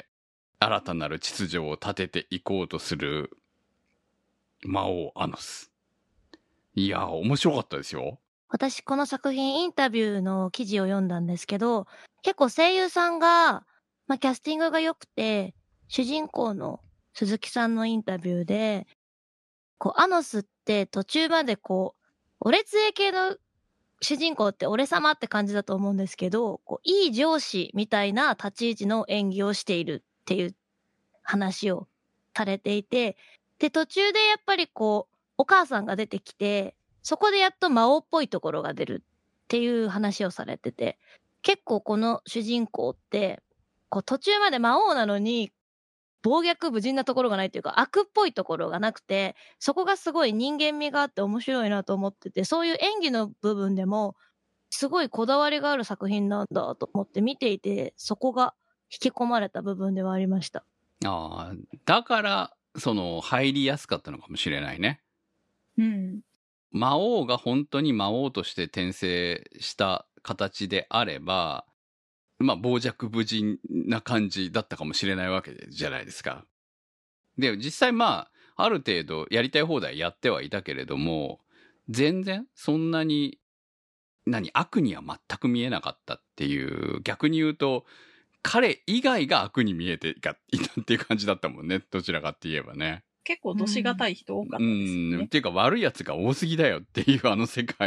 新たなる秩序を立てていこうとする魔王アノス。いや、面白かったですよ。 私、この作品インタビューの記事を読んだんですけど、結構声優さんが、まあ、キャスティングが良くて、主人公の鈴木さんのインタビューで、こう、アノスって途中までこう、お列絵系の主人公って俺様って感じだと思うんですけど、こういい上司みたいな立ち位置の演技をしているっていう話をされていて、で、途中でやっぱりこう、お母さんが出てきて、そこでやっと魔王っぽいところが出るっていう話をされてて、結構この主人公って、こう途中まで魔王なのに、暴虐無人なところがないというか悪っぽいところがなくて、そこがすごい人間味があって面白いなと思ってて、そういう演技の部分でもすごいこだわりがある作品なんだと思って見ていて、そこが引き込まれた部分ではありました。 ああ、だからその入りやすかったのかもしれないね。 うん。 魔王が本当に魔王として転生した形であれば、まあ、傍若無人な感じだったかもしれないわけじゃないですか。で、実際まあ、ある程度やりたい放題やってはいたけれども、全然そんなに、何、悪には全く見えなかったっていう、逆に言うと、彼以外が悪に見えていたっていう感じだったもんね。どちらかって言えばね。 結構どしがたい人多かったですね。 うん、っていうか悪いやつが多すぎだよっていうあの世界。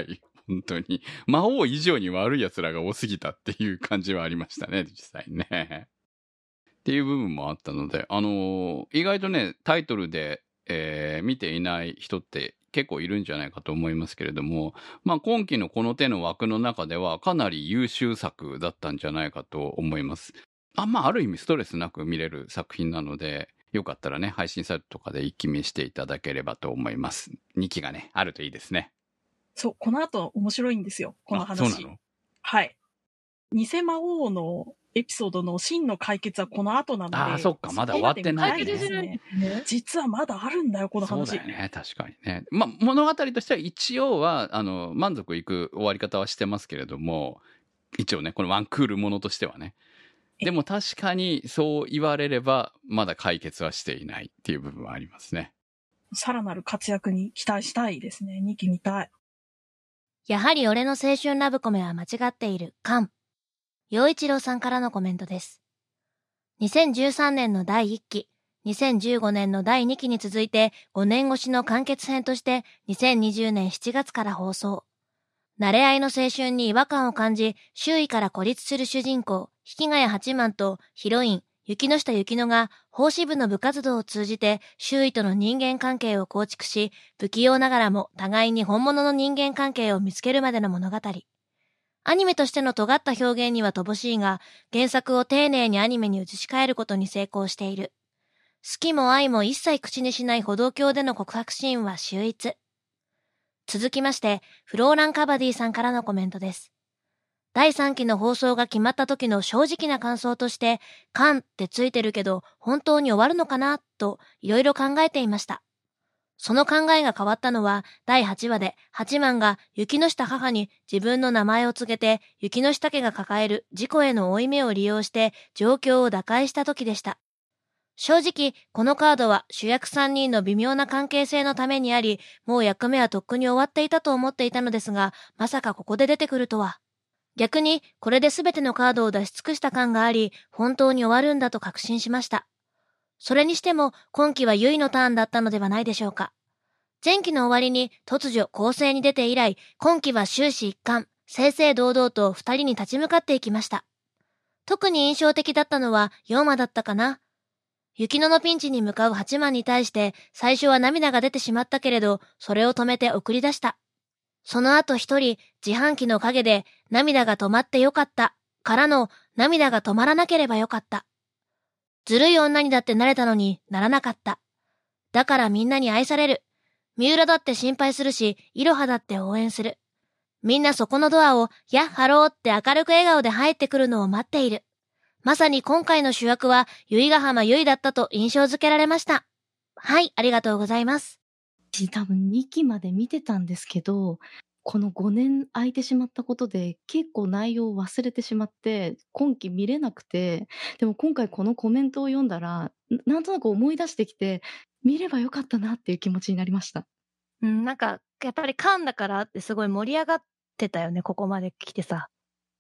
本当に。魔王以上に悪い奴らが多すぎたっていう感じはありましたね、実際ね。っていう部分もあったので、あのー、意外とね、タイトルで、えー、見ていない人って結構いるんじゃないかと思いますけれども、まあ今期のこの手の枠の中ではかなり優秀作だったんじゃないかと思います。あ、まあある意味ストレスなく見れる作品なので、よかったらね、配信サイトとかで一気見していただければと思います。にきがね、あるといいですね。 そう、この後面白いんですよ、この話。 そうなの？ はい。偽魔王のエピソードの真の解決はこの後なので。 ああ、そっか、まだ終わってないですね。実はまだあるんだよ、この話。 そうだよね、確かにね。まあ、物語としては一応は、あの、満足いく終わり方はしてますけれども、一応ね、このワンクールものとしてはね。でも確かにそう言われれば、まだ解決はしていないっていう部分はありますね。 さらなる活躍に期待したいですね。にき見たい。 やはり俺の青春ラブコメは間違っている。カン。陽一郎さんからのコメントです。にせんじゅうさんねんのだいいっき、にせんじゅうごねんのだいにきに続いてごねん越しの完結編としてにせんにじゅうねんしちがつから放送。慣れ合いの青春に違和感を感じ、周囲から孤立する主人公、引ヶ谷八幡とヒロイン、雪ノ下雪乃が法支部の部活動を通じて周囲との人間関係を構築し、不器用ながらも互いに本物の人間関係を見つけるまでの物語。アニメとしての尖った表現には乏しいが、原作を丁寧にアニメに移し替えることに成功している。好きも愛も一切口にしない歩道橋での告白シーンは秀逸。続きまして、フローラン・カバディさんからのコメントです。だいさんきの放送が決まった時の正直な感想として、カンってついてるけど、本当に終わるのかなといろいろ考えていました。その考えが変わったのは、だいはちわで八幡が雪ノ下母に自分の名前を告げて、雪ノ下家が抱える事故への負い目を利用して状況を打開した時でした。正直、このカードは主役さんにんの微妙な関係性のためにあり、もう役目はとっくに終わっていたと思っていたのですが、まさかここで出てくるとは。逆に、これで全てのカードを出し尽くした感があり、本当に終わるんだと確信しました。それにしても、今期はユイのターンだったのではないでしょうか。前期の終わりに突如攻勢に出て以来、今期は終始一貫、正々堂々と二人に立ち向かっていきました。特に印象的だったのは、ヨーマだったかな。雪乃のピンチに向かう八幡に対して、最初は涙が出てしまったけれど、それを止めて送り出した。その後一人、自販機の陰で、涙が止まってよかった、からの、涙が止まらなければよかった。ずるい女にだってなれたのにならなかった。だからみんなに愛される。三浦だって心配するし、いろはだって応援する。みんなそこのドアを、やっハローって明るく笑顔で入ってくるのを待っている。まさに今回の主役は、由比ヶ浜由依だったと印象づけられました。はい、ありがとうございます。 多分にきまで見てたんですけど、このごねん空いてしまったことで結構内容を忘れてしまって今期見れなくて、でも今回このコメントを読んだらなんとなく思い出してきて見ればよかったなっていう気持ちになりました。 うん、なんかやっぱりカンだからってすごい盛り上がってたよね、ここまで来てさ。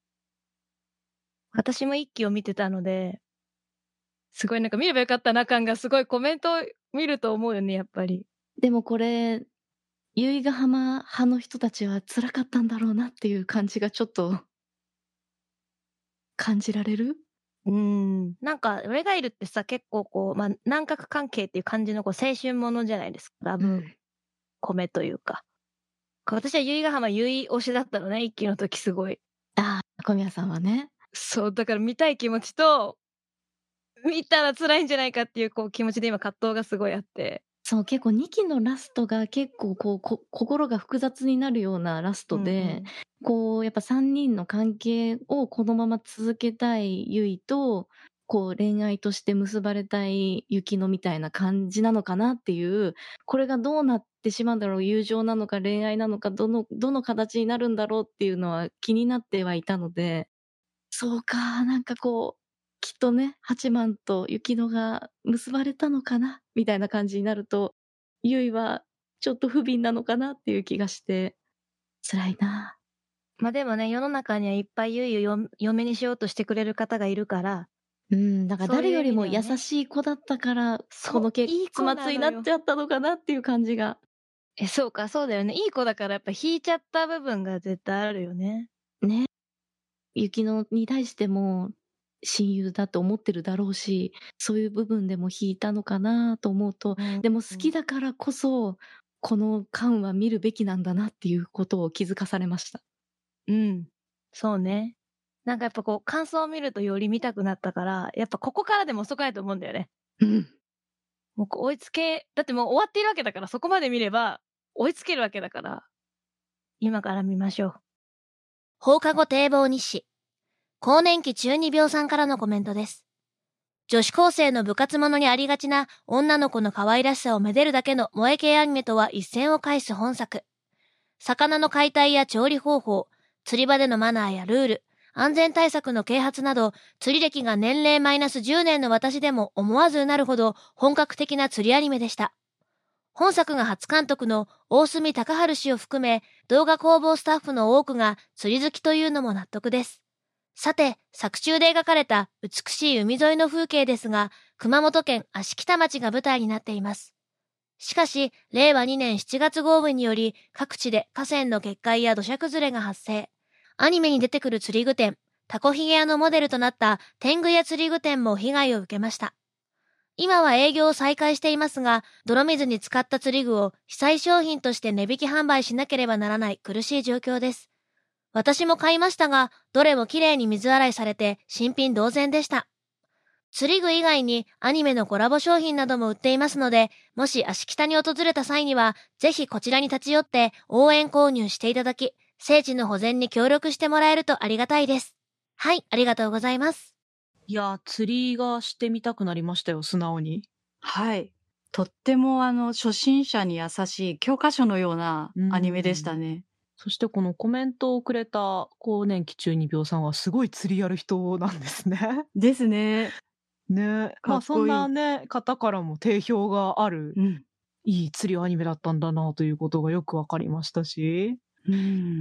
私も一期を見てたので、すごいなんか見ればよかったな感がすごいコメントを見ると思うよね、やっぱり。 でもこれ由比ヶ浜派の人たちは辛かったんだろうなっていう感じがちょっと感じられる。 うーん、なんか俺がいるってさ、結構こう、まあ、南角関係っていう感じのこう青春ものじゃないですか。ラブコメというか、うん、私は由比ヶ浜由依推しだったのね、一期の時すごい。 ああ、小宮さんはね。 そうだから見たい気持ちと見たら辛いんじゃないかっていうこう気持ちで今葛藤がすごいあって。 そう、結構にきのラストが結構こうこ心が複雑になるようなラストで、うんうん、こうやっぱさんにんの関係をこのまま続けたい由依とこう恋愛として結ばれたい雪乃みたいな感じなのかなっていう、これがどうなってしまうんだろう、友情なのか恋愛なのか、どのどの形になるんだろうっていうのは気になってはいたので、そうか、なんかこうきっとね、八幡と雪乃が結ばれたのかなみたいな感じになると、由依はちょっと不憫なのかなっていう気がして辛いな。 まあでもね、世の中にはいっぱい由依を嫁にしようとしてくれる方がいるから、 うん、だから誰よりも優しい子だったから、この結末になっちゃったのかなっていう感じが。 え、そうか、そうだよね。いい子だからやっぱ引いちゃった部分が絶対あるよね。 ね。雪乃に対しても親友だと思ってるだろうし、そういう部分でも引いたのかなと思うと、うん、でも好きだからこそ、この巻は見るべきなんだなっていうことを気づかされました。 うん。そうね。なんかやっぱこう、感想を見るとより見たくなったから、やっぱここからでも遅くないと思うんだよね。 うん。 もう追いつけ、だってもう終わっているわけだから、そこまで見れば追いつけるわけだから、今から見ましょう。 放課後堤防日誌。更年期中二病さんからのコメントです。女子高生の部活ものにありがちな女の子の可愛らしさをめでるだけの萌え系アニメとは一線を返す本作。魚の解体や調理方法、釣り場でのマナーやルール、安全対策の啓発など、釣り歴が年齢マイナスじゅうねんの私でも思わずうなるほど本格的な釣りアニメでした。本作が初監督の大隅隆治氏を含め、動画工房スタッフの多くが釣り好きというのも納得です。さて、作中で描かれた美しい海沿いの風景ですが、熊本県芦北町が舞台になっています。しかし、れいわにねんしちがつ豪雨により、各地で河川の決壊や土砂崩れが発生。アニメに出てくる釣り具店、タコヒゲ屋のモデルとなった天狗屋釣り具店も被害を受けました。今は営業を再開していますが、泥水に使った釣り具を被災商品として値引き販売しなければならない苦しい状況です。私も買いましたが、どれもきれいに水洗いされて新品同然でした。釣り具以外にアニメのコラボ商品なども売っていますので、もし芦北に訪れた際には、ぜひこちらに立ち寄って応援購入していただき、聖地の保全に協力してもらえるとありがたいです。はい、ありがとうございます。 いや、釣りがしてみたくなりましたよ、素直に。 はい。とってもあの、初心者に優しい教科書のようなアニメでしたね。 そしてこのコメントをくれた更年期中二病さんはすごい釣りやる人なんですね。 ですね。 ね。まあそんなね、方からも定評がある、うん、いい釣りアニメだったんだなということがよくわかりましたし。うん、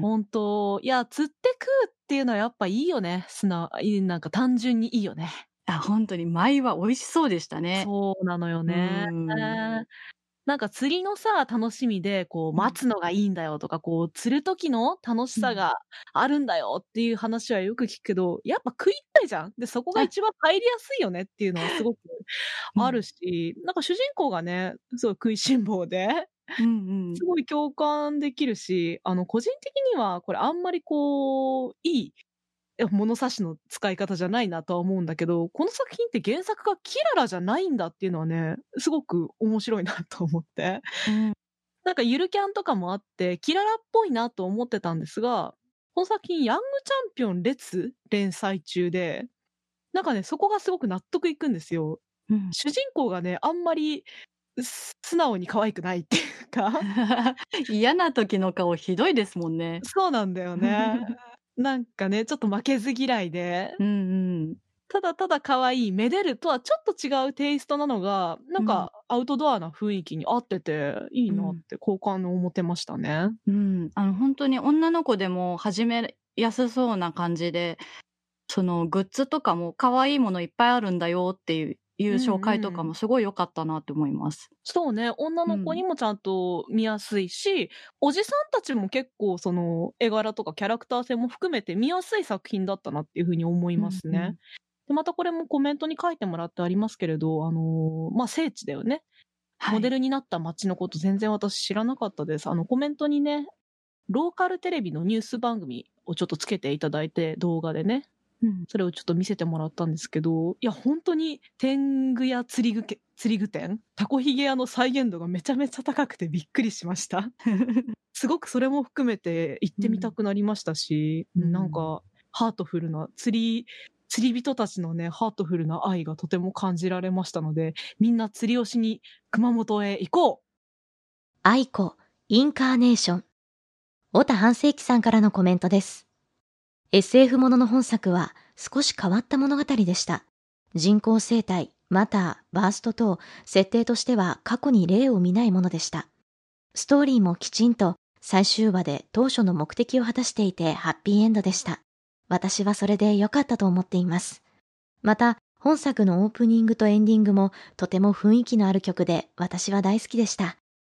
本当いや、釣って食うっていうのはやっぱいいよね。素直、なんか単純にいいよね。 あ、本当に舞は美味しそうでしたね。 そうなのよね。なんか釣りのさ、楽しみで、こう、待つのがいいんだよとか、うん、こう、釣る時の楽しさがあるんだよっていう話はよく聞くけど、やっぱ食いたいじゃん。で、そこが一番入りやすいよねっていうのはすごくあるし、うん、なんか主人公がね、すごい食いしん坊で、うんうん、すごい共感できるし、あの、個人的にはこれあんまりこう、いい、物差しの使い方じゃないなとは思うんだけど、この作品って原作がキララじゃないんだっていうのはね、すごく面白いなと思って。うん、なんかゆるキャンとかもあって、キララっぽいなと思ってたんですが、この作品ヤングチャンピオン列連載中で、なんかね、そこがすごく納得いくんですよ。うん、主人公がね、あんまり素直に可愛くないっていうか。 嫌な時の顔ひどいですもんね。 そうなんだよね。なんかね、ちょっと負けず嫌いで、うんうん、ただただ可愛い、めでるとはちょっと違うテイストなのが、なんかアウトドアな雰囲気に合ってていいなって好感を持てましたね。 うん、うん、あの本当に女の子でも始めやすそうな感じで、そのグッズとかも可愛いものいっぱいあるんだよっていう。いう紹介とかもすごい良かったなって思います。 うんうん、そうね、女の子にもちゃんと見やすいし、うん、おじさんたちも結構その絵柄とかキャラクター性も含めて見やすい作品だったなっていうふうに思いますね。うんうん、でまたこれもコメントに書いてもらってありますけれど、あのー、まあ聖地だよね、はい。モデルになった街のこと全然私知らなかったです。あのコメントにね、ローカルテレビのニュース番組をちょっとつけていただいて、動画でね。うん、それをちょっと見せてもらったんですけど、いや本当に天狗や釣り具け釣り具店、タコヒゲ屋の再現度がめちゃめちゃ高くてびっくりしました。すごくそれも含めて行ってみたくなりましたし、うん、なんかハートフルな釣り釣り人たちのねハートフルな愛がとても感じられましたので、みんな釣りをしに熊本へ行こう。 愛子インカーネーション、小田半世紀さんからのコメントです。エスエフ ものの本作は少し変わった物語でした。人工生態、マター、バースト等、設定としては過去に例を見ないものでした。ストーリーもきちんと最終話で当初の目的を果たしていてハッピーエンドでした。私はそれで良かったと思っています。また、本作のオープニングとエンディングもとても雰囲気のある曲で私は大好きでした。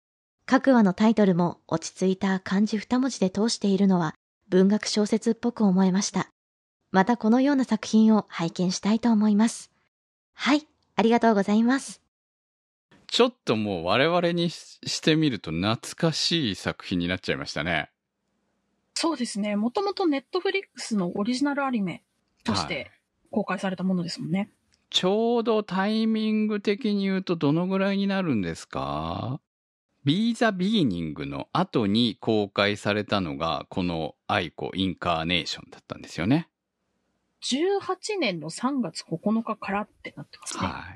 各話のタイトルも落ち着いた漢字二文字で通しているのは文学小説っぽく思えました。またこのような作品を拝見したいと思います。はい、ありがとうございます。 ちょっともう我々にしてみると懐かしい作品になっちゃいましたね。 そうですね。もともとネットフリックスのオリジナルアニメとして公開されたものですもんね。はい、 ちょうどタイミング的に言うとどのぐらいになるんですか？ Be the Beginning の後に公開されたのがこの愛子インカーネーションだったんですよね。 じゅうはちねんのさんがつここのかからってなってますね。 はい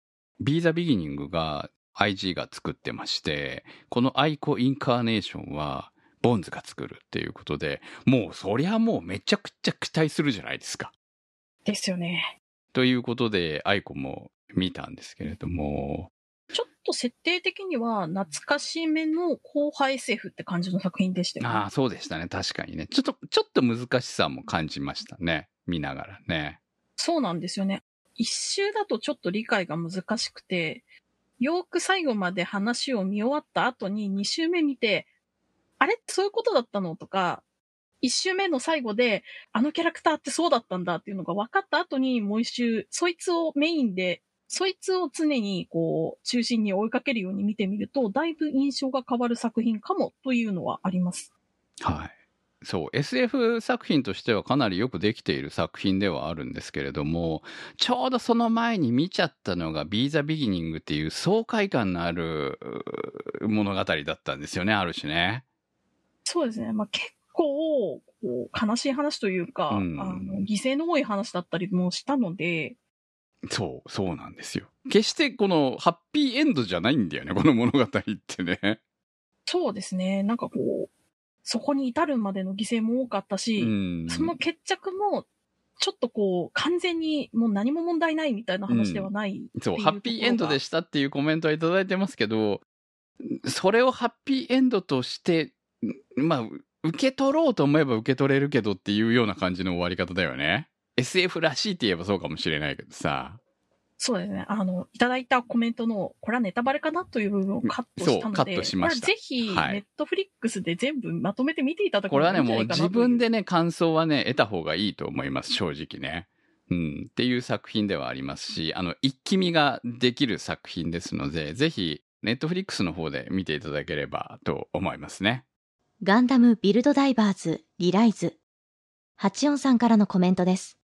。Be the Beginning が アイジー が作ってまして、この愛子インカーネーションはボンズが作るっていうことで、もうそりゃもうめちゃくちゃ期待するじゃないですか。 ですよね。 ということで愛子も見たんですけれども、 ちょっと設定的には懐かしめの後輩 エスエフ って感じの作品でしたよね。 ああ、そうでしたね。確かにね。ちょっと、ちょっと難しさも感じましたね。見ながらね。 そうなんですよね。一周だとちょっと理解が難しくて、よく最後まで話を見終わった後にに周目見て、あれってそういうことだったのとか、一周目の最後で、あのキャラクターってそうだったんだっていうのが分かった後にもう一周、そいつをメインで、そいつを常にこう、中心に追いかけるように見てみると、だいぶ印象が変わる作品かもというのはあります。 はい。そう、エスエフ 作品としてはかなりよくできている作品ではあるんですけれども、ちょうどその前に見ちゃったのが Be the Beginning っていう爽快感のある物語だったんですよね、ある種ね。 そうですね。まあ、結構、こう悲しい話というか、うん、あの犠牲の多い話だったりもしたので、 そう、そうなんですよ。決してこのハッピーエンドじゃないんだよね、この物語ってね。 そうですね。なんかこう、そこに至るまでの犠牲も多かったし、うん、その決着も、ちょっとこう、完全にもう何も問題ないみたいな話ではない、 うん。そう、ハッピーエンドでしたっていうコメントはいただいてますけど、それをハッピーエンドとして、まあ、受け取ろうと思えば受け取れるけどっていうような感じの終わり方だよね。エスエフ らしいって言えばそうかもしれないけどさ。 そうですね。あの、いただいたコメントの、これはネタバレかなという部分をカットしたので、 そう、カットしました。 ぜひ、ネットフリックスで全部まとめて見ていただくのがいいんじゃないかなという。これはね、もう自分でね、感想はね、得た方がいいと思います、正直ね。うん、っていう作品ではありますし、あの、一気見ができる作品ですので、ぜひ、ネットフリックスの方で見ていただければと思いますね。 ガンダムビルドダイバーズリライズ。はちよんさんからのコメントです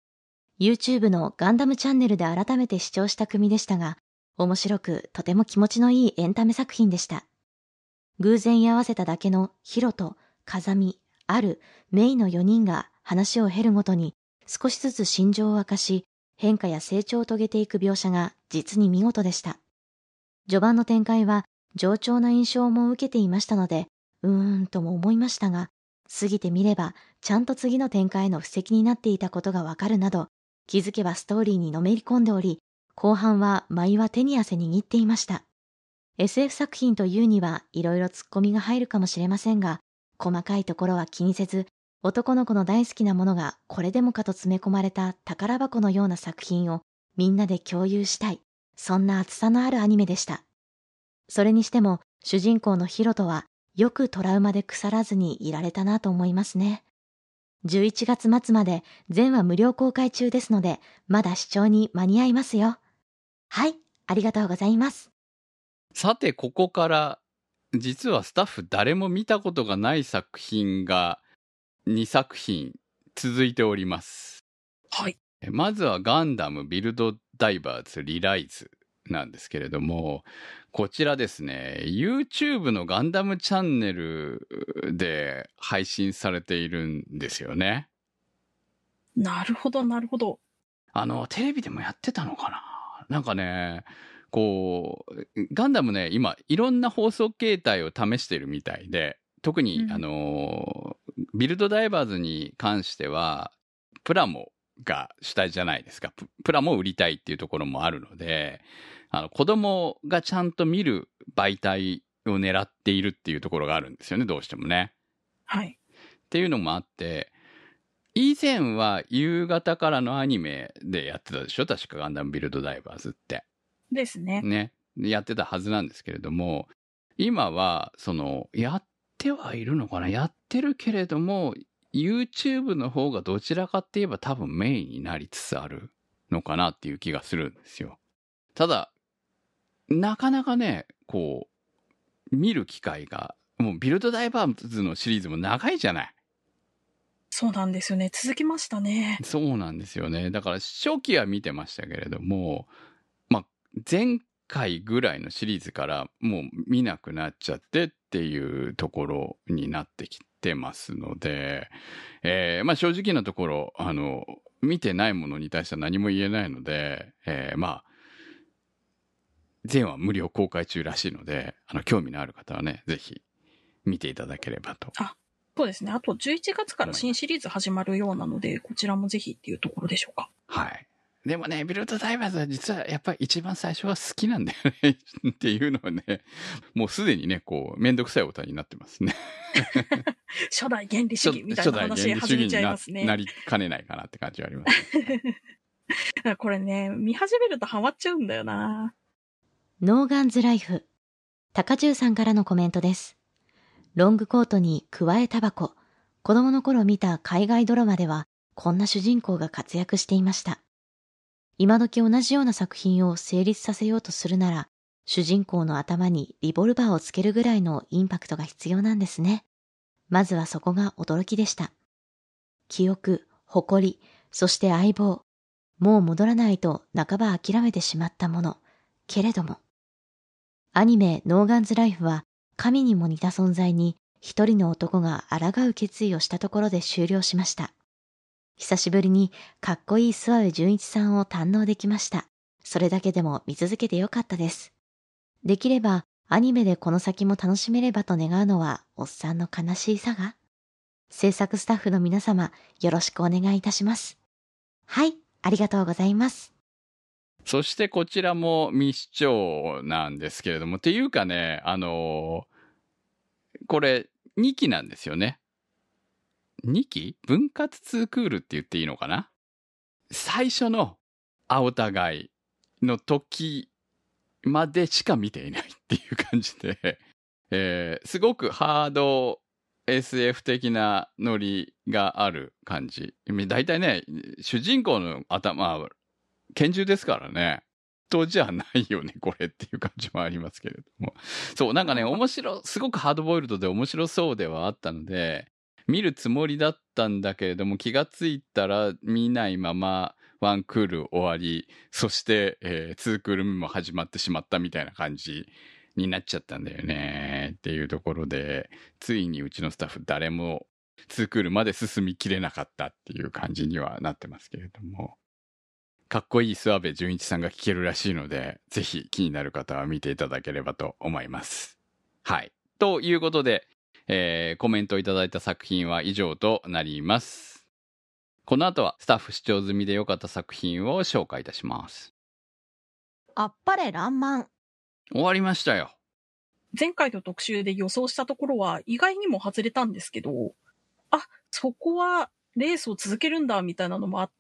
。YouTube のガンダムチャンネルで改めて視聴した組でしたが、面白くとても気持ちのいいエンタメ作品でした。偶然居合わせただけのヒロと風見、アル、メイのよにんが話を経るごとに少しずつ心情を明かし、変化や成長を遂げていく描写が実に見事でした。序盤の展開は冗長な印象も受けていましたので、うーんとも思いましたが、過ぎてみればちゃんと次の展開の布石になっていたことがわかるなど、気づけばストーリーにのめり込んでおり、後半は舞は手に汗握っていました。エスエフ 作品というにはいろいろツッコミが入るかもしれませんが、細かいところは気にせず、男の子の大好きなものがこれでもかと詰め込まれた宝箱のような作品をみんなで共有したい、そんな熱さのあるアニメでした。それにしても主人公のヒロトはよくトラウマで腐らずにいられたなと思いますね。じゅういちがつ末まで全話無料公開中ですので、まだ視聴に間に合いますよ。はい、ありがとうございます。 さて、ここから実はスタッフ誰も見たことがない作品がにさく品続いております。 はい。 まずはガンダムビルドダイバーズリライズなんですけれども、こちらですね、YouTube のガンダムチャンネルで配信されているんですよね。 なるほど、なるほど。 あの、テレビでもやってたのかな？なんかね、こう、ガンダムね、今、いろんな放送形態を試しているみたいで、特に、うん、あの、ビルドダイバーズに関しては、プラモが主体じゃないですか。プラモを売りたいっていうところもあるので、あの子供がちゃんと見る媒体を狙っているっていうところがあるんですよね、どうしてもね。 はい。 っていうのもあって、以前は夕方からのアニメでやってたでしょ、確かガンダムビルドダイバーズって。 ですね。 ね。やってたはずなんですけれども、 今はそのやってはいるのかな、やってるけれども YouTube の方がどちらかって言えば多分メインになりつつあるのかなっていう気がするんですよ。ただなかなかねこう見る機会が、もうビルドダイバーズのシリーズも長いじゃない。 そうなんですよね。続きましたね。 そうなんですよね。だから初期は見てましたけれども、まあ前回ぐらいのシリーズからもう見なくなっちゃってっていうところになってきてますので、えー、まあ正直なところあの見てないものに対しては何も言えないので、えー、まあ全話無料公開中らしいので、あの興味のある方はねぜひ見ていただければと。 あ、そうですね。あとじゅういちがつから新シリーズ始まるようなので、こちらもぜひっていうところでしょうか。 はい。でもね、ビルドダイバーズは実はやっぱり一番最初は好きなんだよねっていうのはね、もうすでにね、こう、めんどくさいお題になってますね。 初代原理主義みたいな話始めちゃいますね。 なりかねないかなって感じはあります、 ね。これね、見始めるとハマっちゃうんだよな。 ノーガンズライフ。高中さんからのコメントです。ロングコートに加えタバコ。子供の頃見た海外ドラマでは、こんな主人公が活躍していました。今時同じような作品を成立させようとするなら、主人公の頭にリボルバーをつけるぐらいのインパクトが必要なんですね。まずはそこが驚きでした。記憶、誇り、そして相棒。もう戻らないと半ば諦めてしまったもの。けれども。アニメノーガンズライフは神にも似た存在に一人の男が抗う決意をしたところで終了しました。久しぶりにかっこいい諏訪部純一さんを堪能できました。それだけでも見続けてよかったです。できればアニメでこの先も楽しめればと願うのはおっさんの悲しいさが。制作スタッフの皆様よろしくお願いいたします。はい、ありがとうございます。 そしてこちらも未視聴なんですけれども、っていうかね、あのー、これにきなんですよね。にき？分割ツークールって言っていいのかな？最初の青互いの時までしか見ていないっていう感じで、えー、すごくハード エスエフ 的なノリがある感じ。だいたいね、主人公の頭、拳銃ですからね。とじゃないよね、これっていう感じもありますけれども。そう、なんかね、面白、すごくハードボイルドで面白そうではあったので、見るつもりだったんだけれども、気がついたら見ないままワンクール終わり、そして、えー、ツークール目も始まってしまったみたいな感じになっちゃったんだよねっていうところで、ついにうちのスタッフ誰もツークールまで進みきれなかったっていう感じにはなってますけれども、かっこいい諏訪部純一さんが聞けるらしいので、ぜひ気になる方は見ていただければと思います。はい。ということで、えー、コメントいただいた作品は以上となります。この後はスタッフ視聴済みで良かった作品を紹介いたします。 あっぱれらんまん。 終わりましたよ。 前回の特集で予想したところは意外にも外れたんですけど、あ、そこはレースを続けるんだみたいなのもあって、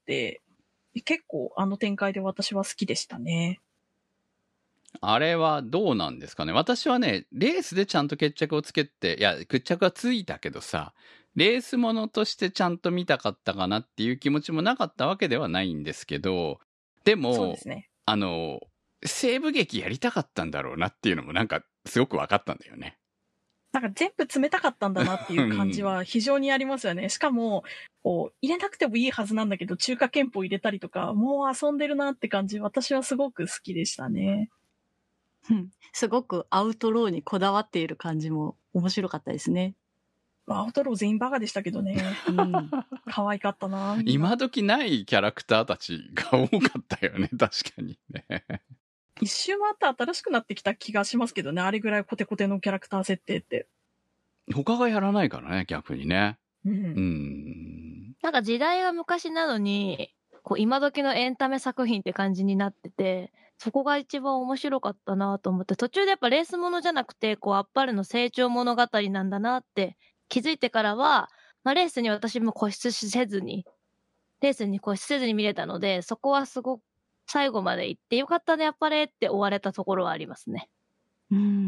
結構あの展開で私は好きでしたね。 あれはどうなんですかね。私はね、レースでちゃんと決着をつけて、いや、決着はついたけどさ、レースものとしてちゃんと見たかったかなっていう気持ちもなかったわけではないんですけど、でも、 そうですね。 あの、西部劇やりたかったんだろうなっていうのもなんかすごく分かったんだよね。 なんか全部詰めたかったんだなっていう感じは非常にありますよね。しかも、こう、入れなくてもいいはずなんだけど、中華憲法入れたりとか、もう遊んでるなって感じ、私はすごく好きでしたね。 うん、すごくアウトローにこだわっている感じも面白かったですね。 アウトロー全員バカでしたけどね。うん、可愛かったな。 今時ないキャラクターたちが多かったよね、確かにね。 一周回って新しくなってきた気がしますけどね、あれぐらいコテコテのキャラクター設定って。 他がやらないからね、逆にね。 うん。 うん、 なんか時代が昔なのに、こう今時のエンタメ作品って感じになってて、そこが一番面白かったなと思って、途中でやっぱレースものじゃなくて、こう、あっぱれの成長物語なんだなって気づいてからは、まあ、レースに私も固執せずに、レースに固執せずに見れたので、そこはすごく最後まで行ってよかったね、あっぱれって終われたところはありますね。 うん。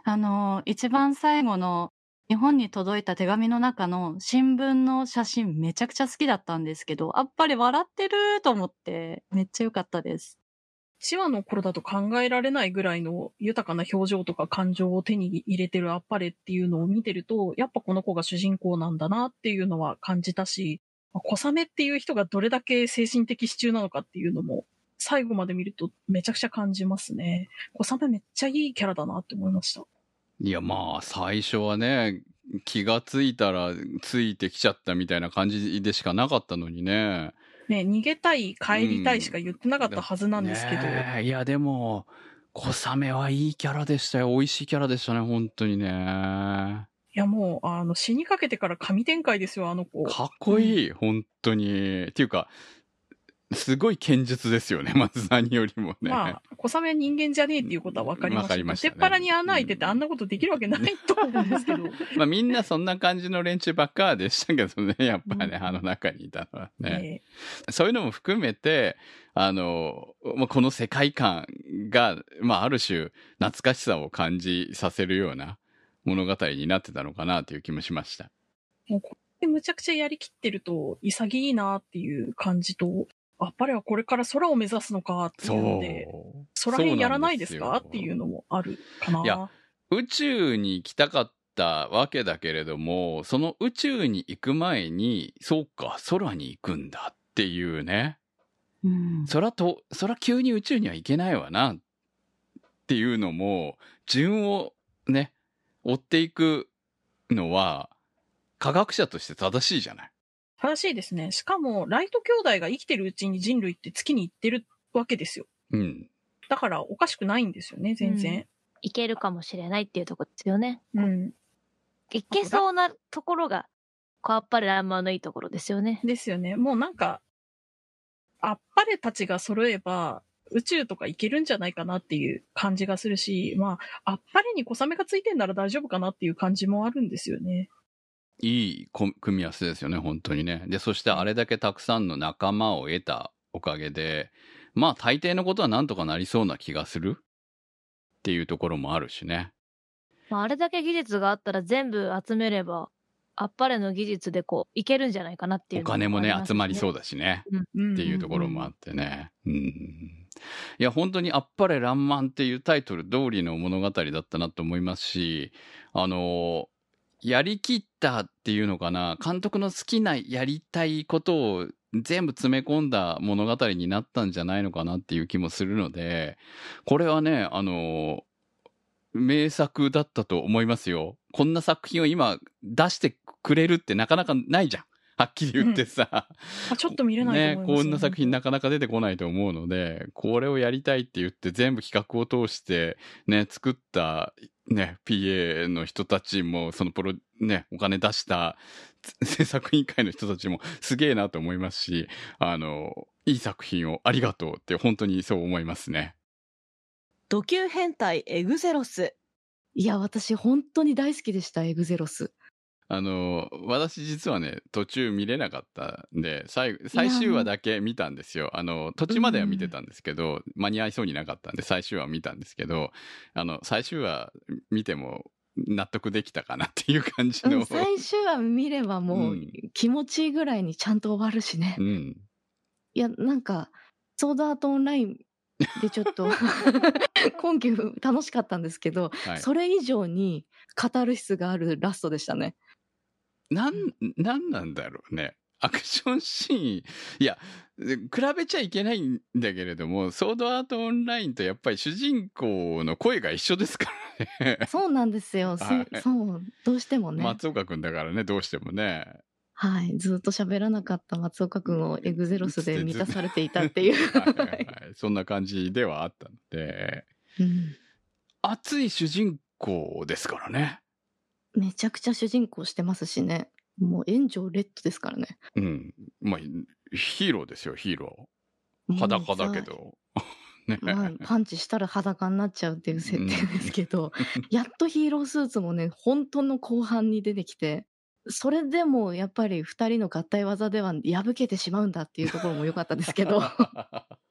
あの、一番最後の日本に届いた手紙の中の新聞の写真めちゃくちゃ好きだったんですけど、やっぱり笑ってると思ってめっちゃ良かったです。 いちわの頃だと考えられないぐらいの豊かな表情とか感情を手に入れてるあっぱれっていうのを見てると、やっぱこの子が主人公なんだなっていうのは感じたし、小雨っていう人がどれだけ精神的支柱なのかっていうのも最後まで見るとめちゃくちゃ感じますね。小雨めっちゃいいキャラだなって思いました。 いや、まあ最初はね、気がついたらついてきちゃったみたいな感じでしかなかったのにね。 ね、逃げたい、帰りたいしか言ってなかったはずなんですけど。 うんね、いや、でも、小雨はいいキャラでしたよ。美味しいキャラでしたね、本当にね。 いや、もう、あの、死にかけてから神展開ですよ、あの子。 かっこいい、うん、本当に。っていうか、すごい剣術ですよね、まず何よりもね。 まあ、小雨は人間じゃねえっていうことは分かりました。分かりましたね。手っ腹に穴開いててあんなことできるわけないと思うんですけど。 まあみんなそんな感じの連中ばっかでしたけどね、やっぱね、うん、あの中にいたのはね。えー、そういうのも含めて、あの、まあ、この世界観が、まあある種懐かしさを感じさせるような物語になってたのかなという気もしました。 もうこれむちゃくちゃやりきってると潔いなっていう感じと、あっぱれはこれから空を目指すのかっていうので、空編やらないですかっていうのもあるかな。 いや、宇宙に行きたかったわけだけれども、その宇宙に行く前に、そうか、空に行くんだっていうね。うん、空と、空急に宇宙には行けないわなっていうのも、順をね、追っていくのは、科学者として正しいじゃない。 正しいですね。しかも、ライト兄弟が生きてるうちに人類って月に行ってるわけですよ。 うん。 だからおかしくないんですよね、全然。うん、 いけるかもしれないっていうところですよね。 うん。 いけそうなところが、あっぱれらんまんのいいところですよね。 ですよね。もうなんか、あっぱれたちが揃えば、宇宙とか行けるんじゃないかなっていう感じがするし、まあ、あっぱれに小雨がついてんなら大丈夫かなっていう感じもあるんですよね。 いい組み合わせですよね、本当にね。で、そしてあれだけたくさんの仲間を得たおかげで、まあ大抵のことはなんとかなりそうな気がするっていうところもあるしね。 まあ、あれだけ技術があったら全部集めれば、あっぱれの技術でこう、いけるんじゃないかなっていう、 ね。お金もね、集まりそうだしね。うん、っていうところもあってね。うん、いや、本当にあっぱれらんまんっていうタイトル通りの物語だったなと思いますし、あの、やりきったっていうのかな、監督の好きなやりたいことを全部詰め込んだ物語になったんじゃないのかなっていう気もするので、これはね、あの、名作だったと思いますよ。こんな作品を今出してくれるってなかなかないじゃん。はっきり言ってさ。 うん、ちょっと見れないと思いますね。こんな作品なかなか出てこないと思うので、これをやりたいって言って全部企画を通してね、作ったね、ピーエー の人たちも、そのプロ、ね、お金出した制作委員会の人たちもすげえなと思いますし、あの、いい作品をありがとうって本当にそう思いますね。 ド級変態エグゼロス。 いや、私本当に大好きでした、エグゼロス。 あの、私実はね、途中見れなかったんで、最後、最終話だけ見たんですよ。あの、途中までは見てたんですけど、間に合いそうになかったんで、最終話見たんですけど、あの、最終話見ても納得できたかなっていう感じの。 うん、最終話見ればもう気持ちいいぐらいにちゃんと終わるしね。 うん。 いや、なんか、ソードアートオンラインでちょっと今期楽しかったんですけど、はい、それ以上にカタルシスがあるラストでしたね。 なん、なんなんだろうね。アクションシーン。いや、比べちゃいけないんだけれども、ソードアートオンラインとやっぱり主人公の声が一緒ですからね。 そうなんですよ。はい、そう、どうしてもね。 松岡くんだからね、どうしてもね。 はい。ずっと喋らなかった松岡くんをエグゼロスで満たされていたっていう。はいはいはい、 そんな感じではあったので、 うん、 熱い主人公ですからね。 めちゃくちゃ主人公してますしね。もう炎上レッドですからね。 うん。まあ、ヒーローですよ、ヒーロー。裸だけど。 ね、まあ、パンチしたら裸になっちゃうっていう設定ですけど、うん、やっとヒーロースーツもね、本当の後半に出てきて、それでもやっぱりふたりの合体技では破けてしまうんだっていうところも良かったですけど、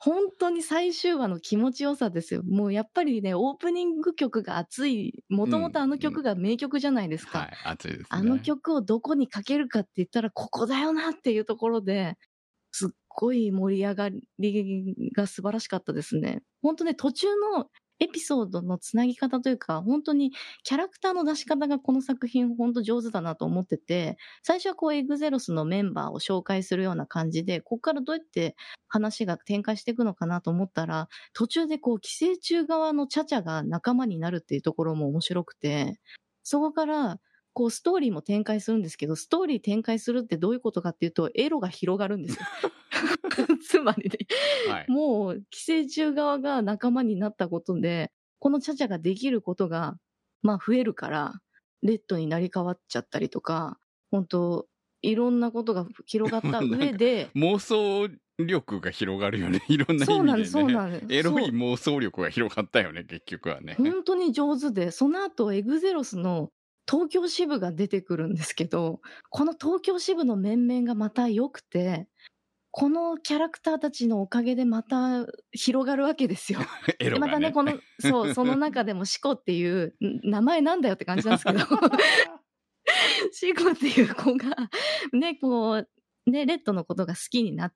本当に最終話の気持ちよさですよ。もうやっぱりね、オープニング曲が熱い。もともとあの曲が名曲じゃないですか。 はい、熱いですね。 あの曲をどこにかけるかって言ったら、ここだよなっていうところで、すっごい盛り上がりが素晴らしかったですね。本当ね、途中のエピソードのつなぎ方というか、本当にキャラクターの出し方がこの作品本当上手だなと思ってて、最初はこうエグゼロスのメンバーを紹介するような感じで、ここからどうやって話が展開していくのかなと思ったら、途中でこう寄生虫側のチャチャが仲間になるっていうところも面白くて、そこからこうストーリーも展開するんですけど、ストーリー展開するってどういうことかっていうと、エロが広がるんですよ。つまりね、はい、もう寄生虫側が仲間になったことで、このチャチャができることがまあ増えるから、レッドになり変わっちゃったりとか、本当いろんなことが広がった上で妄想力が広がるよね。いろんな意味でね。そうなんです、そうなんです。エロい妄想力が広がったよね、結局はね。 本当に上手で、その後エグゼロスの東京支部が出てくるんですけど、この東京支部の面々がまた良くて、このキャラクターたちのおかげでまた広がるわけですよ。 エロがね。 またね、この、そう、その中でもシコっていう、名前なんだよって感じなんですけど、シコっていう子が、ね、こう、ね、レッドのことが好きになって、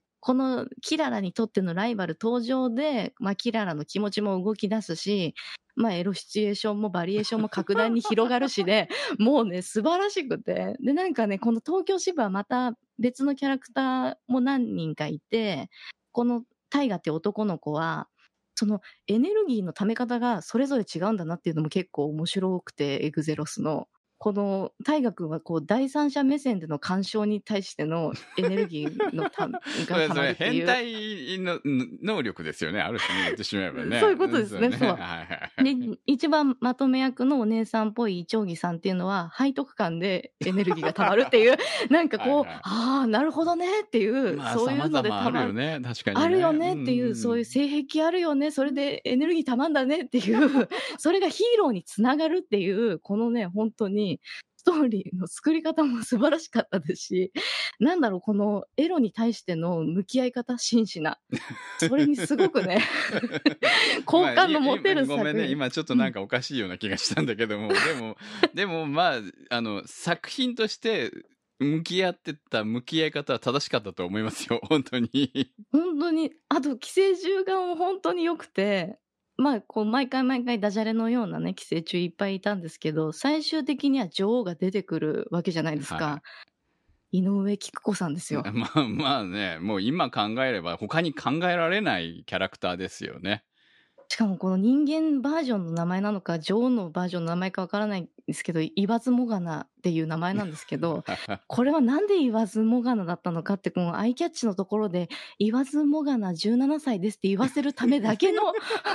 このキララにとってのライバル登場で、まあ、キララの気持ちも動き出すし、まあ、エロシチュエーションもバリエーションも格段に広がるしで、もうね、素晴らしくて。で、なんかね、この東京支部はまた別のキャラクターも何人かいて、このタイガって男の子は、そのエネルギーの溜め方がそれぞれ違うんだなっていうのも結構面白くて、エグゼロスの。この大河君はこう第三者目線での干渉に対してのエネルギーのたがたまるっていう変態の能力ですよね、ある種に言ってしまえばね。 そういうことですね。そう。 はいはい、 で一番まとめ役のお姉さんっぽいイチョウギさんっていうのは背徳感でエネルギーがたまるっていうなんかこうはい、はい、ああなるほどねっていう、まあ、そういうのでたまる、 あるよね、確かに、ね、 あるよねっていう、うん、そういう性癖あるよね、それでエネルギーたまんだねっていうそれがヒーローにつながるっていうこのね本当にストーリーの作り方も素晴らしかったですし、なんだろう、このエロに対しての向き合い方、真摯な。それにすごくね、好感の持てる作品。 ごめんね、今ちょっとなんかおかしいような気がしたんだけども、でも、でもまあ、あの、作品として向き合ってた向き合い方は正しかったと思いますよ、本当に。 本当に。あと、寄生獣がも本当に良くて、まあ、こう、毎回毎回ダジャレのようなね、寄生虫いっぱいいたんですけど、最終的には女王が出てくるわけじゃないですか。はい、井上菊子さんですよ。 まあまあね、もう今考えれば他に考えられないキャラクターですよね。 しかもこの人間バージョンの名前なのか、女王のバージョンの名前かわからないんですけど、言わずもがなっていう名前なんですけど、これはなんで言わずもがなだったのかって、このアイキャッチのところで、言わずもがなじゅうななさいですって言わせるためだけの、も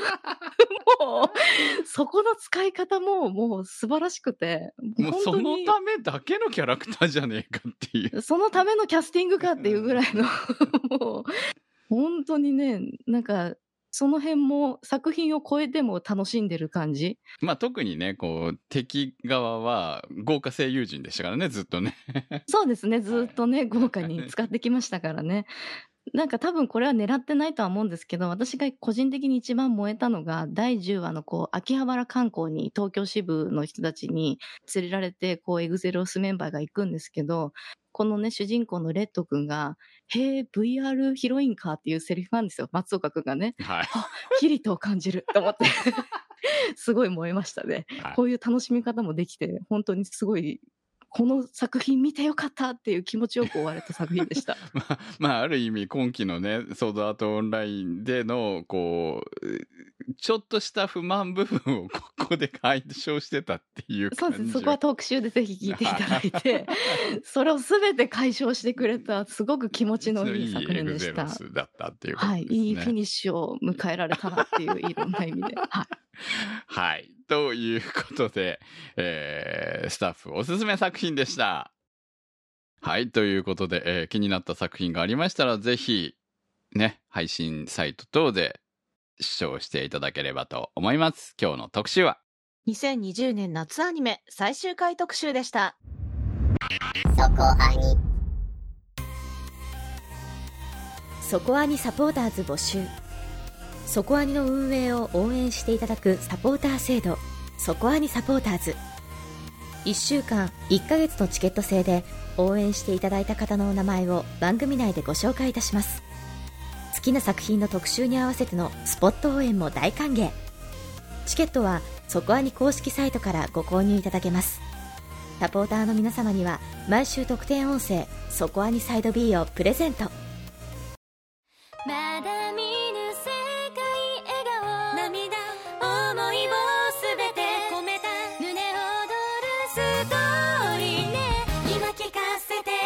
う、そこの使い方ももう素晴らしくて、 もうそのためだけのキャラクターじゃねえかっていう。 そのためのキャスティングかっていうぐらいの、もう、本当にね、なんか、その辺も作品を超えても楽しんでる感じ。 まあ特にね、こう、敵側は豪華声優陣でしたからね、ずっとね。 そうですね、ずっとね、豪華に使ってきましたからね。なんか多分これは狙ってないとは思うんですけど、私が個人的に一番燃えたのが、だいじゅうわのこう、秋葉原観光に東京支部の人たちに連れられて、こう、エグゼロスメンバーが行くんですけど、このね、主人公のレッド君が、へえ、ブイアール ヒロインかっていうセリフなんですよ。松岡君がね。 はい。 あ、キリトを感じると思って。すごい燃えましたね。はい、こういう楽しみ方もできて、本当にすごい、この作品見てよかったっていう気持ちよく終われた作品でした。 まあ、まあ、ある意味今期のね、ソードアートオンラインでの、こう、ちょっとした不満部分をここで解消してたっていう感じ。 そうです。そこは特集でぜひ聞いていただいて、それを全て解消してくれた、すごく気持ちのいい作品でした。いいエグゼロスだったっていうことですね。 はい。いいフィニッシュを迎えられたなっていう、いろんな意味で。はい。 はい。ということで、えー、スタッフおすすめ作品でした。はい。ということで、えー、気になった作品がありましたら、ぜひ、ね、配信サイト等で視聴していただければと思います。今日の特集は、 にせんにじゅうねん夏アニメ最終回特集でした。 そこアニ。 そこアニサポーターズ募集。そこアニの運営を応援していただくサポーター制度、そこアニサポーターズ。いっしゅうかんいっかげつのチケット制で応援していただいた方のお名前を番組内でご紹介いたします。好きな作品の特集に合わせてのスポット応援も大歓迎。チケットはそこアニ公式サイトからご購入いただけます。サポーターの皆様には毎週特典音声そこアニサイド B をプレゼント。 まだ見ぬ世界笑顔涙思いをすべて込めた胸躍るストーリーね今聞かせて。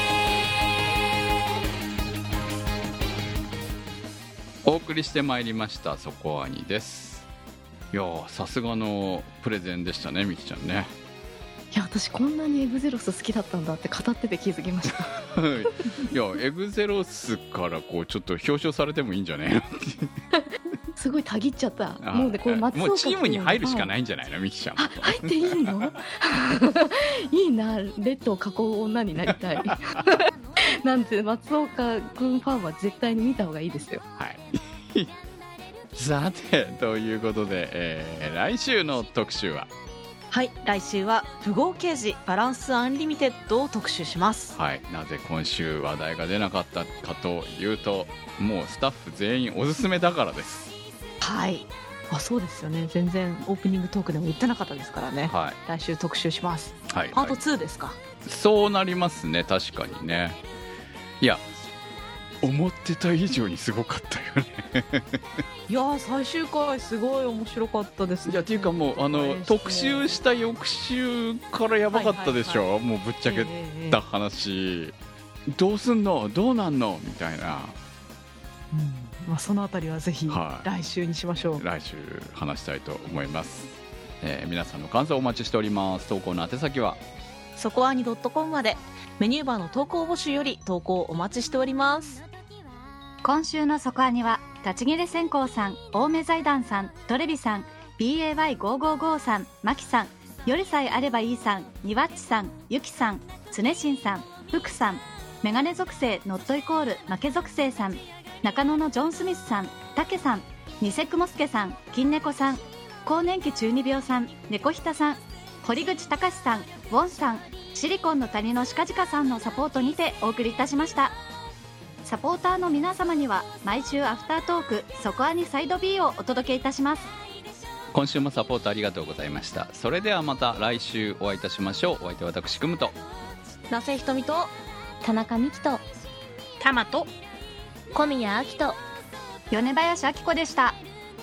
お送りしてまいりましたそこアニです。いやーさすがのプレゼンでしたねみきちゃんね。 いや私こんなにエグゼロス好きだったんだって語ってて気づきましたいやエグゼロスからこうちょっと表彰されてもいいんじゃないのすごいたぎっちゃった。もうでこれ松岡もうチームに入るしかないんじゃないのみきちゃんも。 入っていいのいいな、レッドを囲う女になりたいなんて松岡君ファンは絶対に見た方がいいですよ。 はいさてということで、えー、来週の特集ははい、来週は符号掲示バランスアンリミテッドを特集します。 はい、なぜ今週話題が出なかったかというともうスタッフ全員おすすめだからです。 はい、あそうですよね。全然オープニングトークでも言ってなかったですからね、はい、来週特集します、はい、パートツーですか、はい、 そうなりますね。確かにね。いや思ってた以上にすごかったよねいや最終回すごい面白かったです、ね、 いやっていうかもうあの特集した翌週からやばかったでしょ、はいはいはい、もうぶっちゃけた話、えーえー、どうすんのどうなんのみたいな、 うんまあ、そのあたりはぜひ来週にしましょう、 はい、来週話したいと思います、えー、皆さんの感想をお待ちしております。投稿の宛先はそこアニ .com まで。メニューバーの投稿募集より投稿お待ちしております。 今週のそこアニは立ち切れ線香さん、青梅財団さん、トレビさん、 ビーエーワイごーごーごー さん、マキさん、夜さえあればいいさん、ニワッチさん、ユキさん、つねしんさん、フクさん、メガネ属性ノットイコール負け属性さん、中野のジョン・スミスさん、タケさん、ニセクモスケさん、金猫さん、更年期中二病さん、猫ひたさん、堀口隆さん、ウォンさん、シリコンの谷のシカジカさんのサポートにてお送りいたしました。サポーターの皆様には毎週アフタートークそこアニサイド B をお届けいたします。 今週もサポートありがとうございました。それではまた来週お会いいたしましょう。お相手は私くむと那瀬ひとみと田中美希とたまと小宮明と米林明子でした。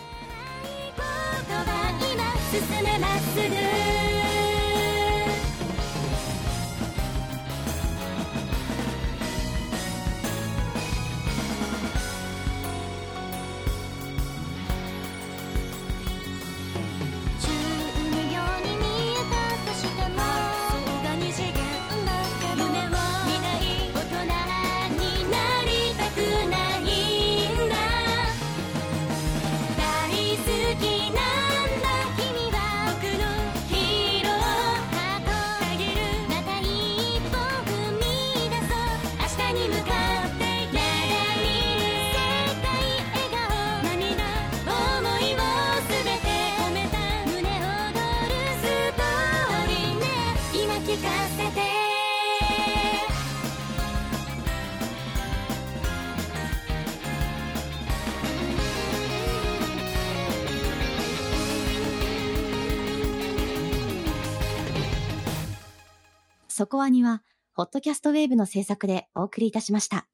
進めまっすぐそこアニはホットキャストウェーブの制作でお送りいたしました。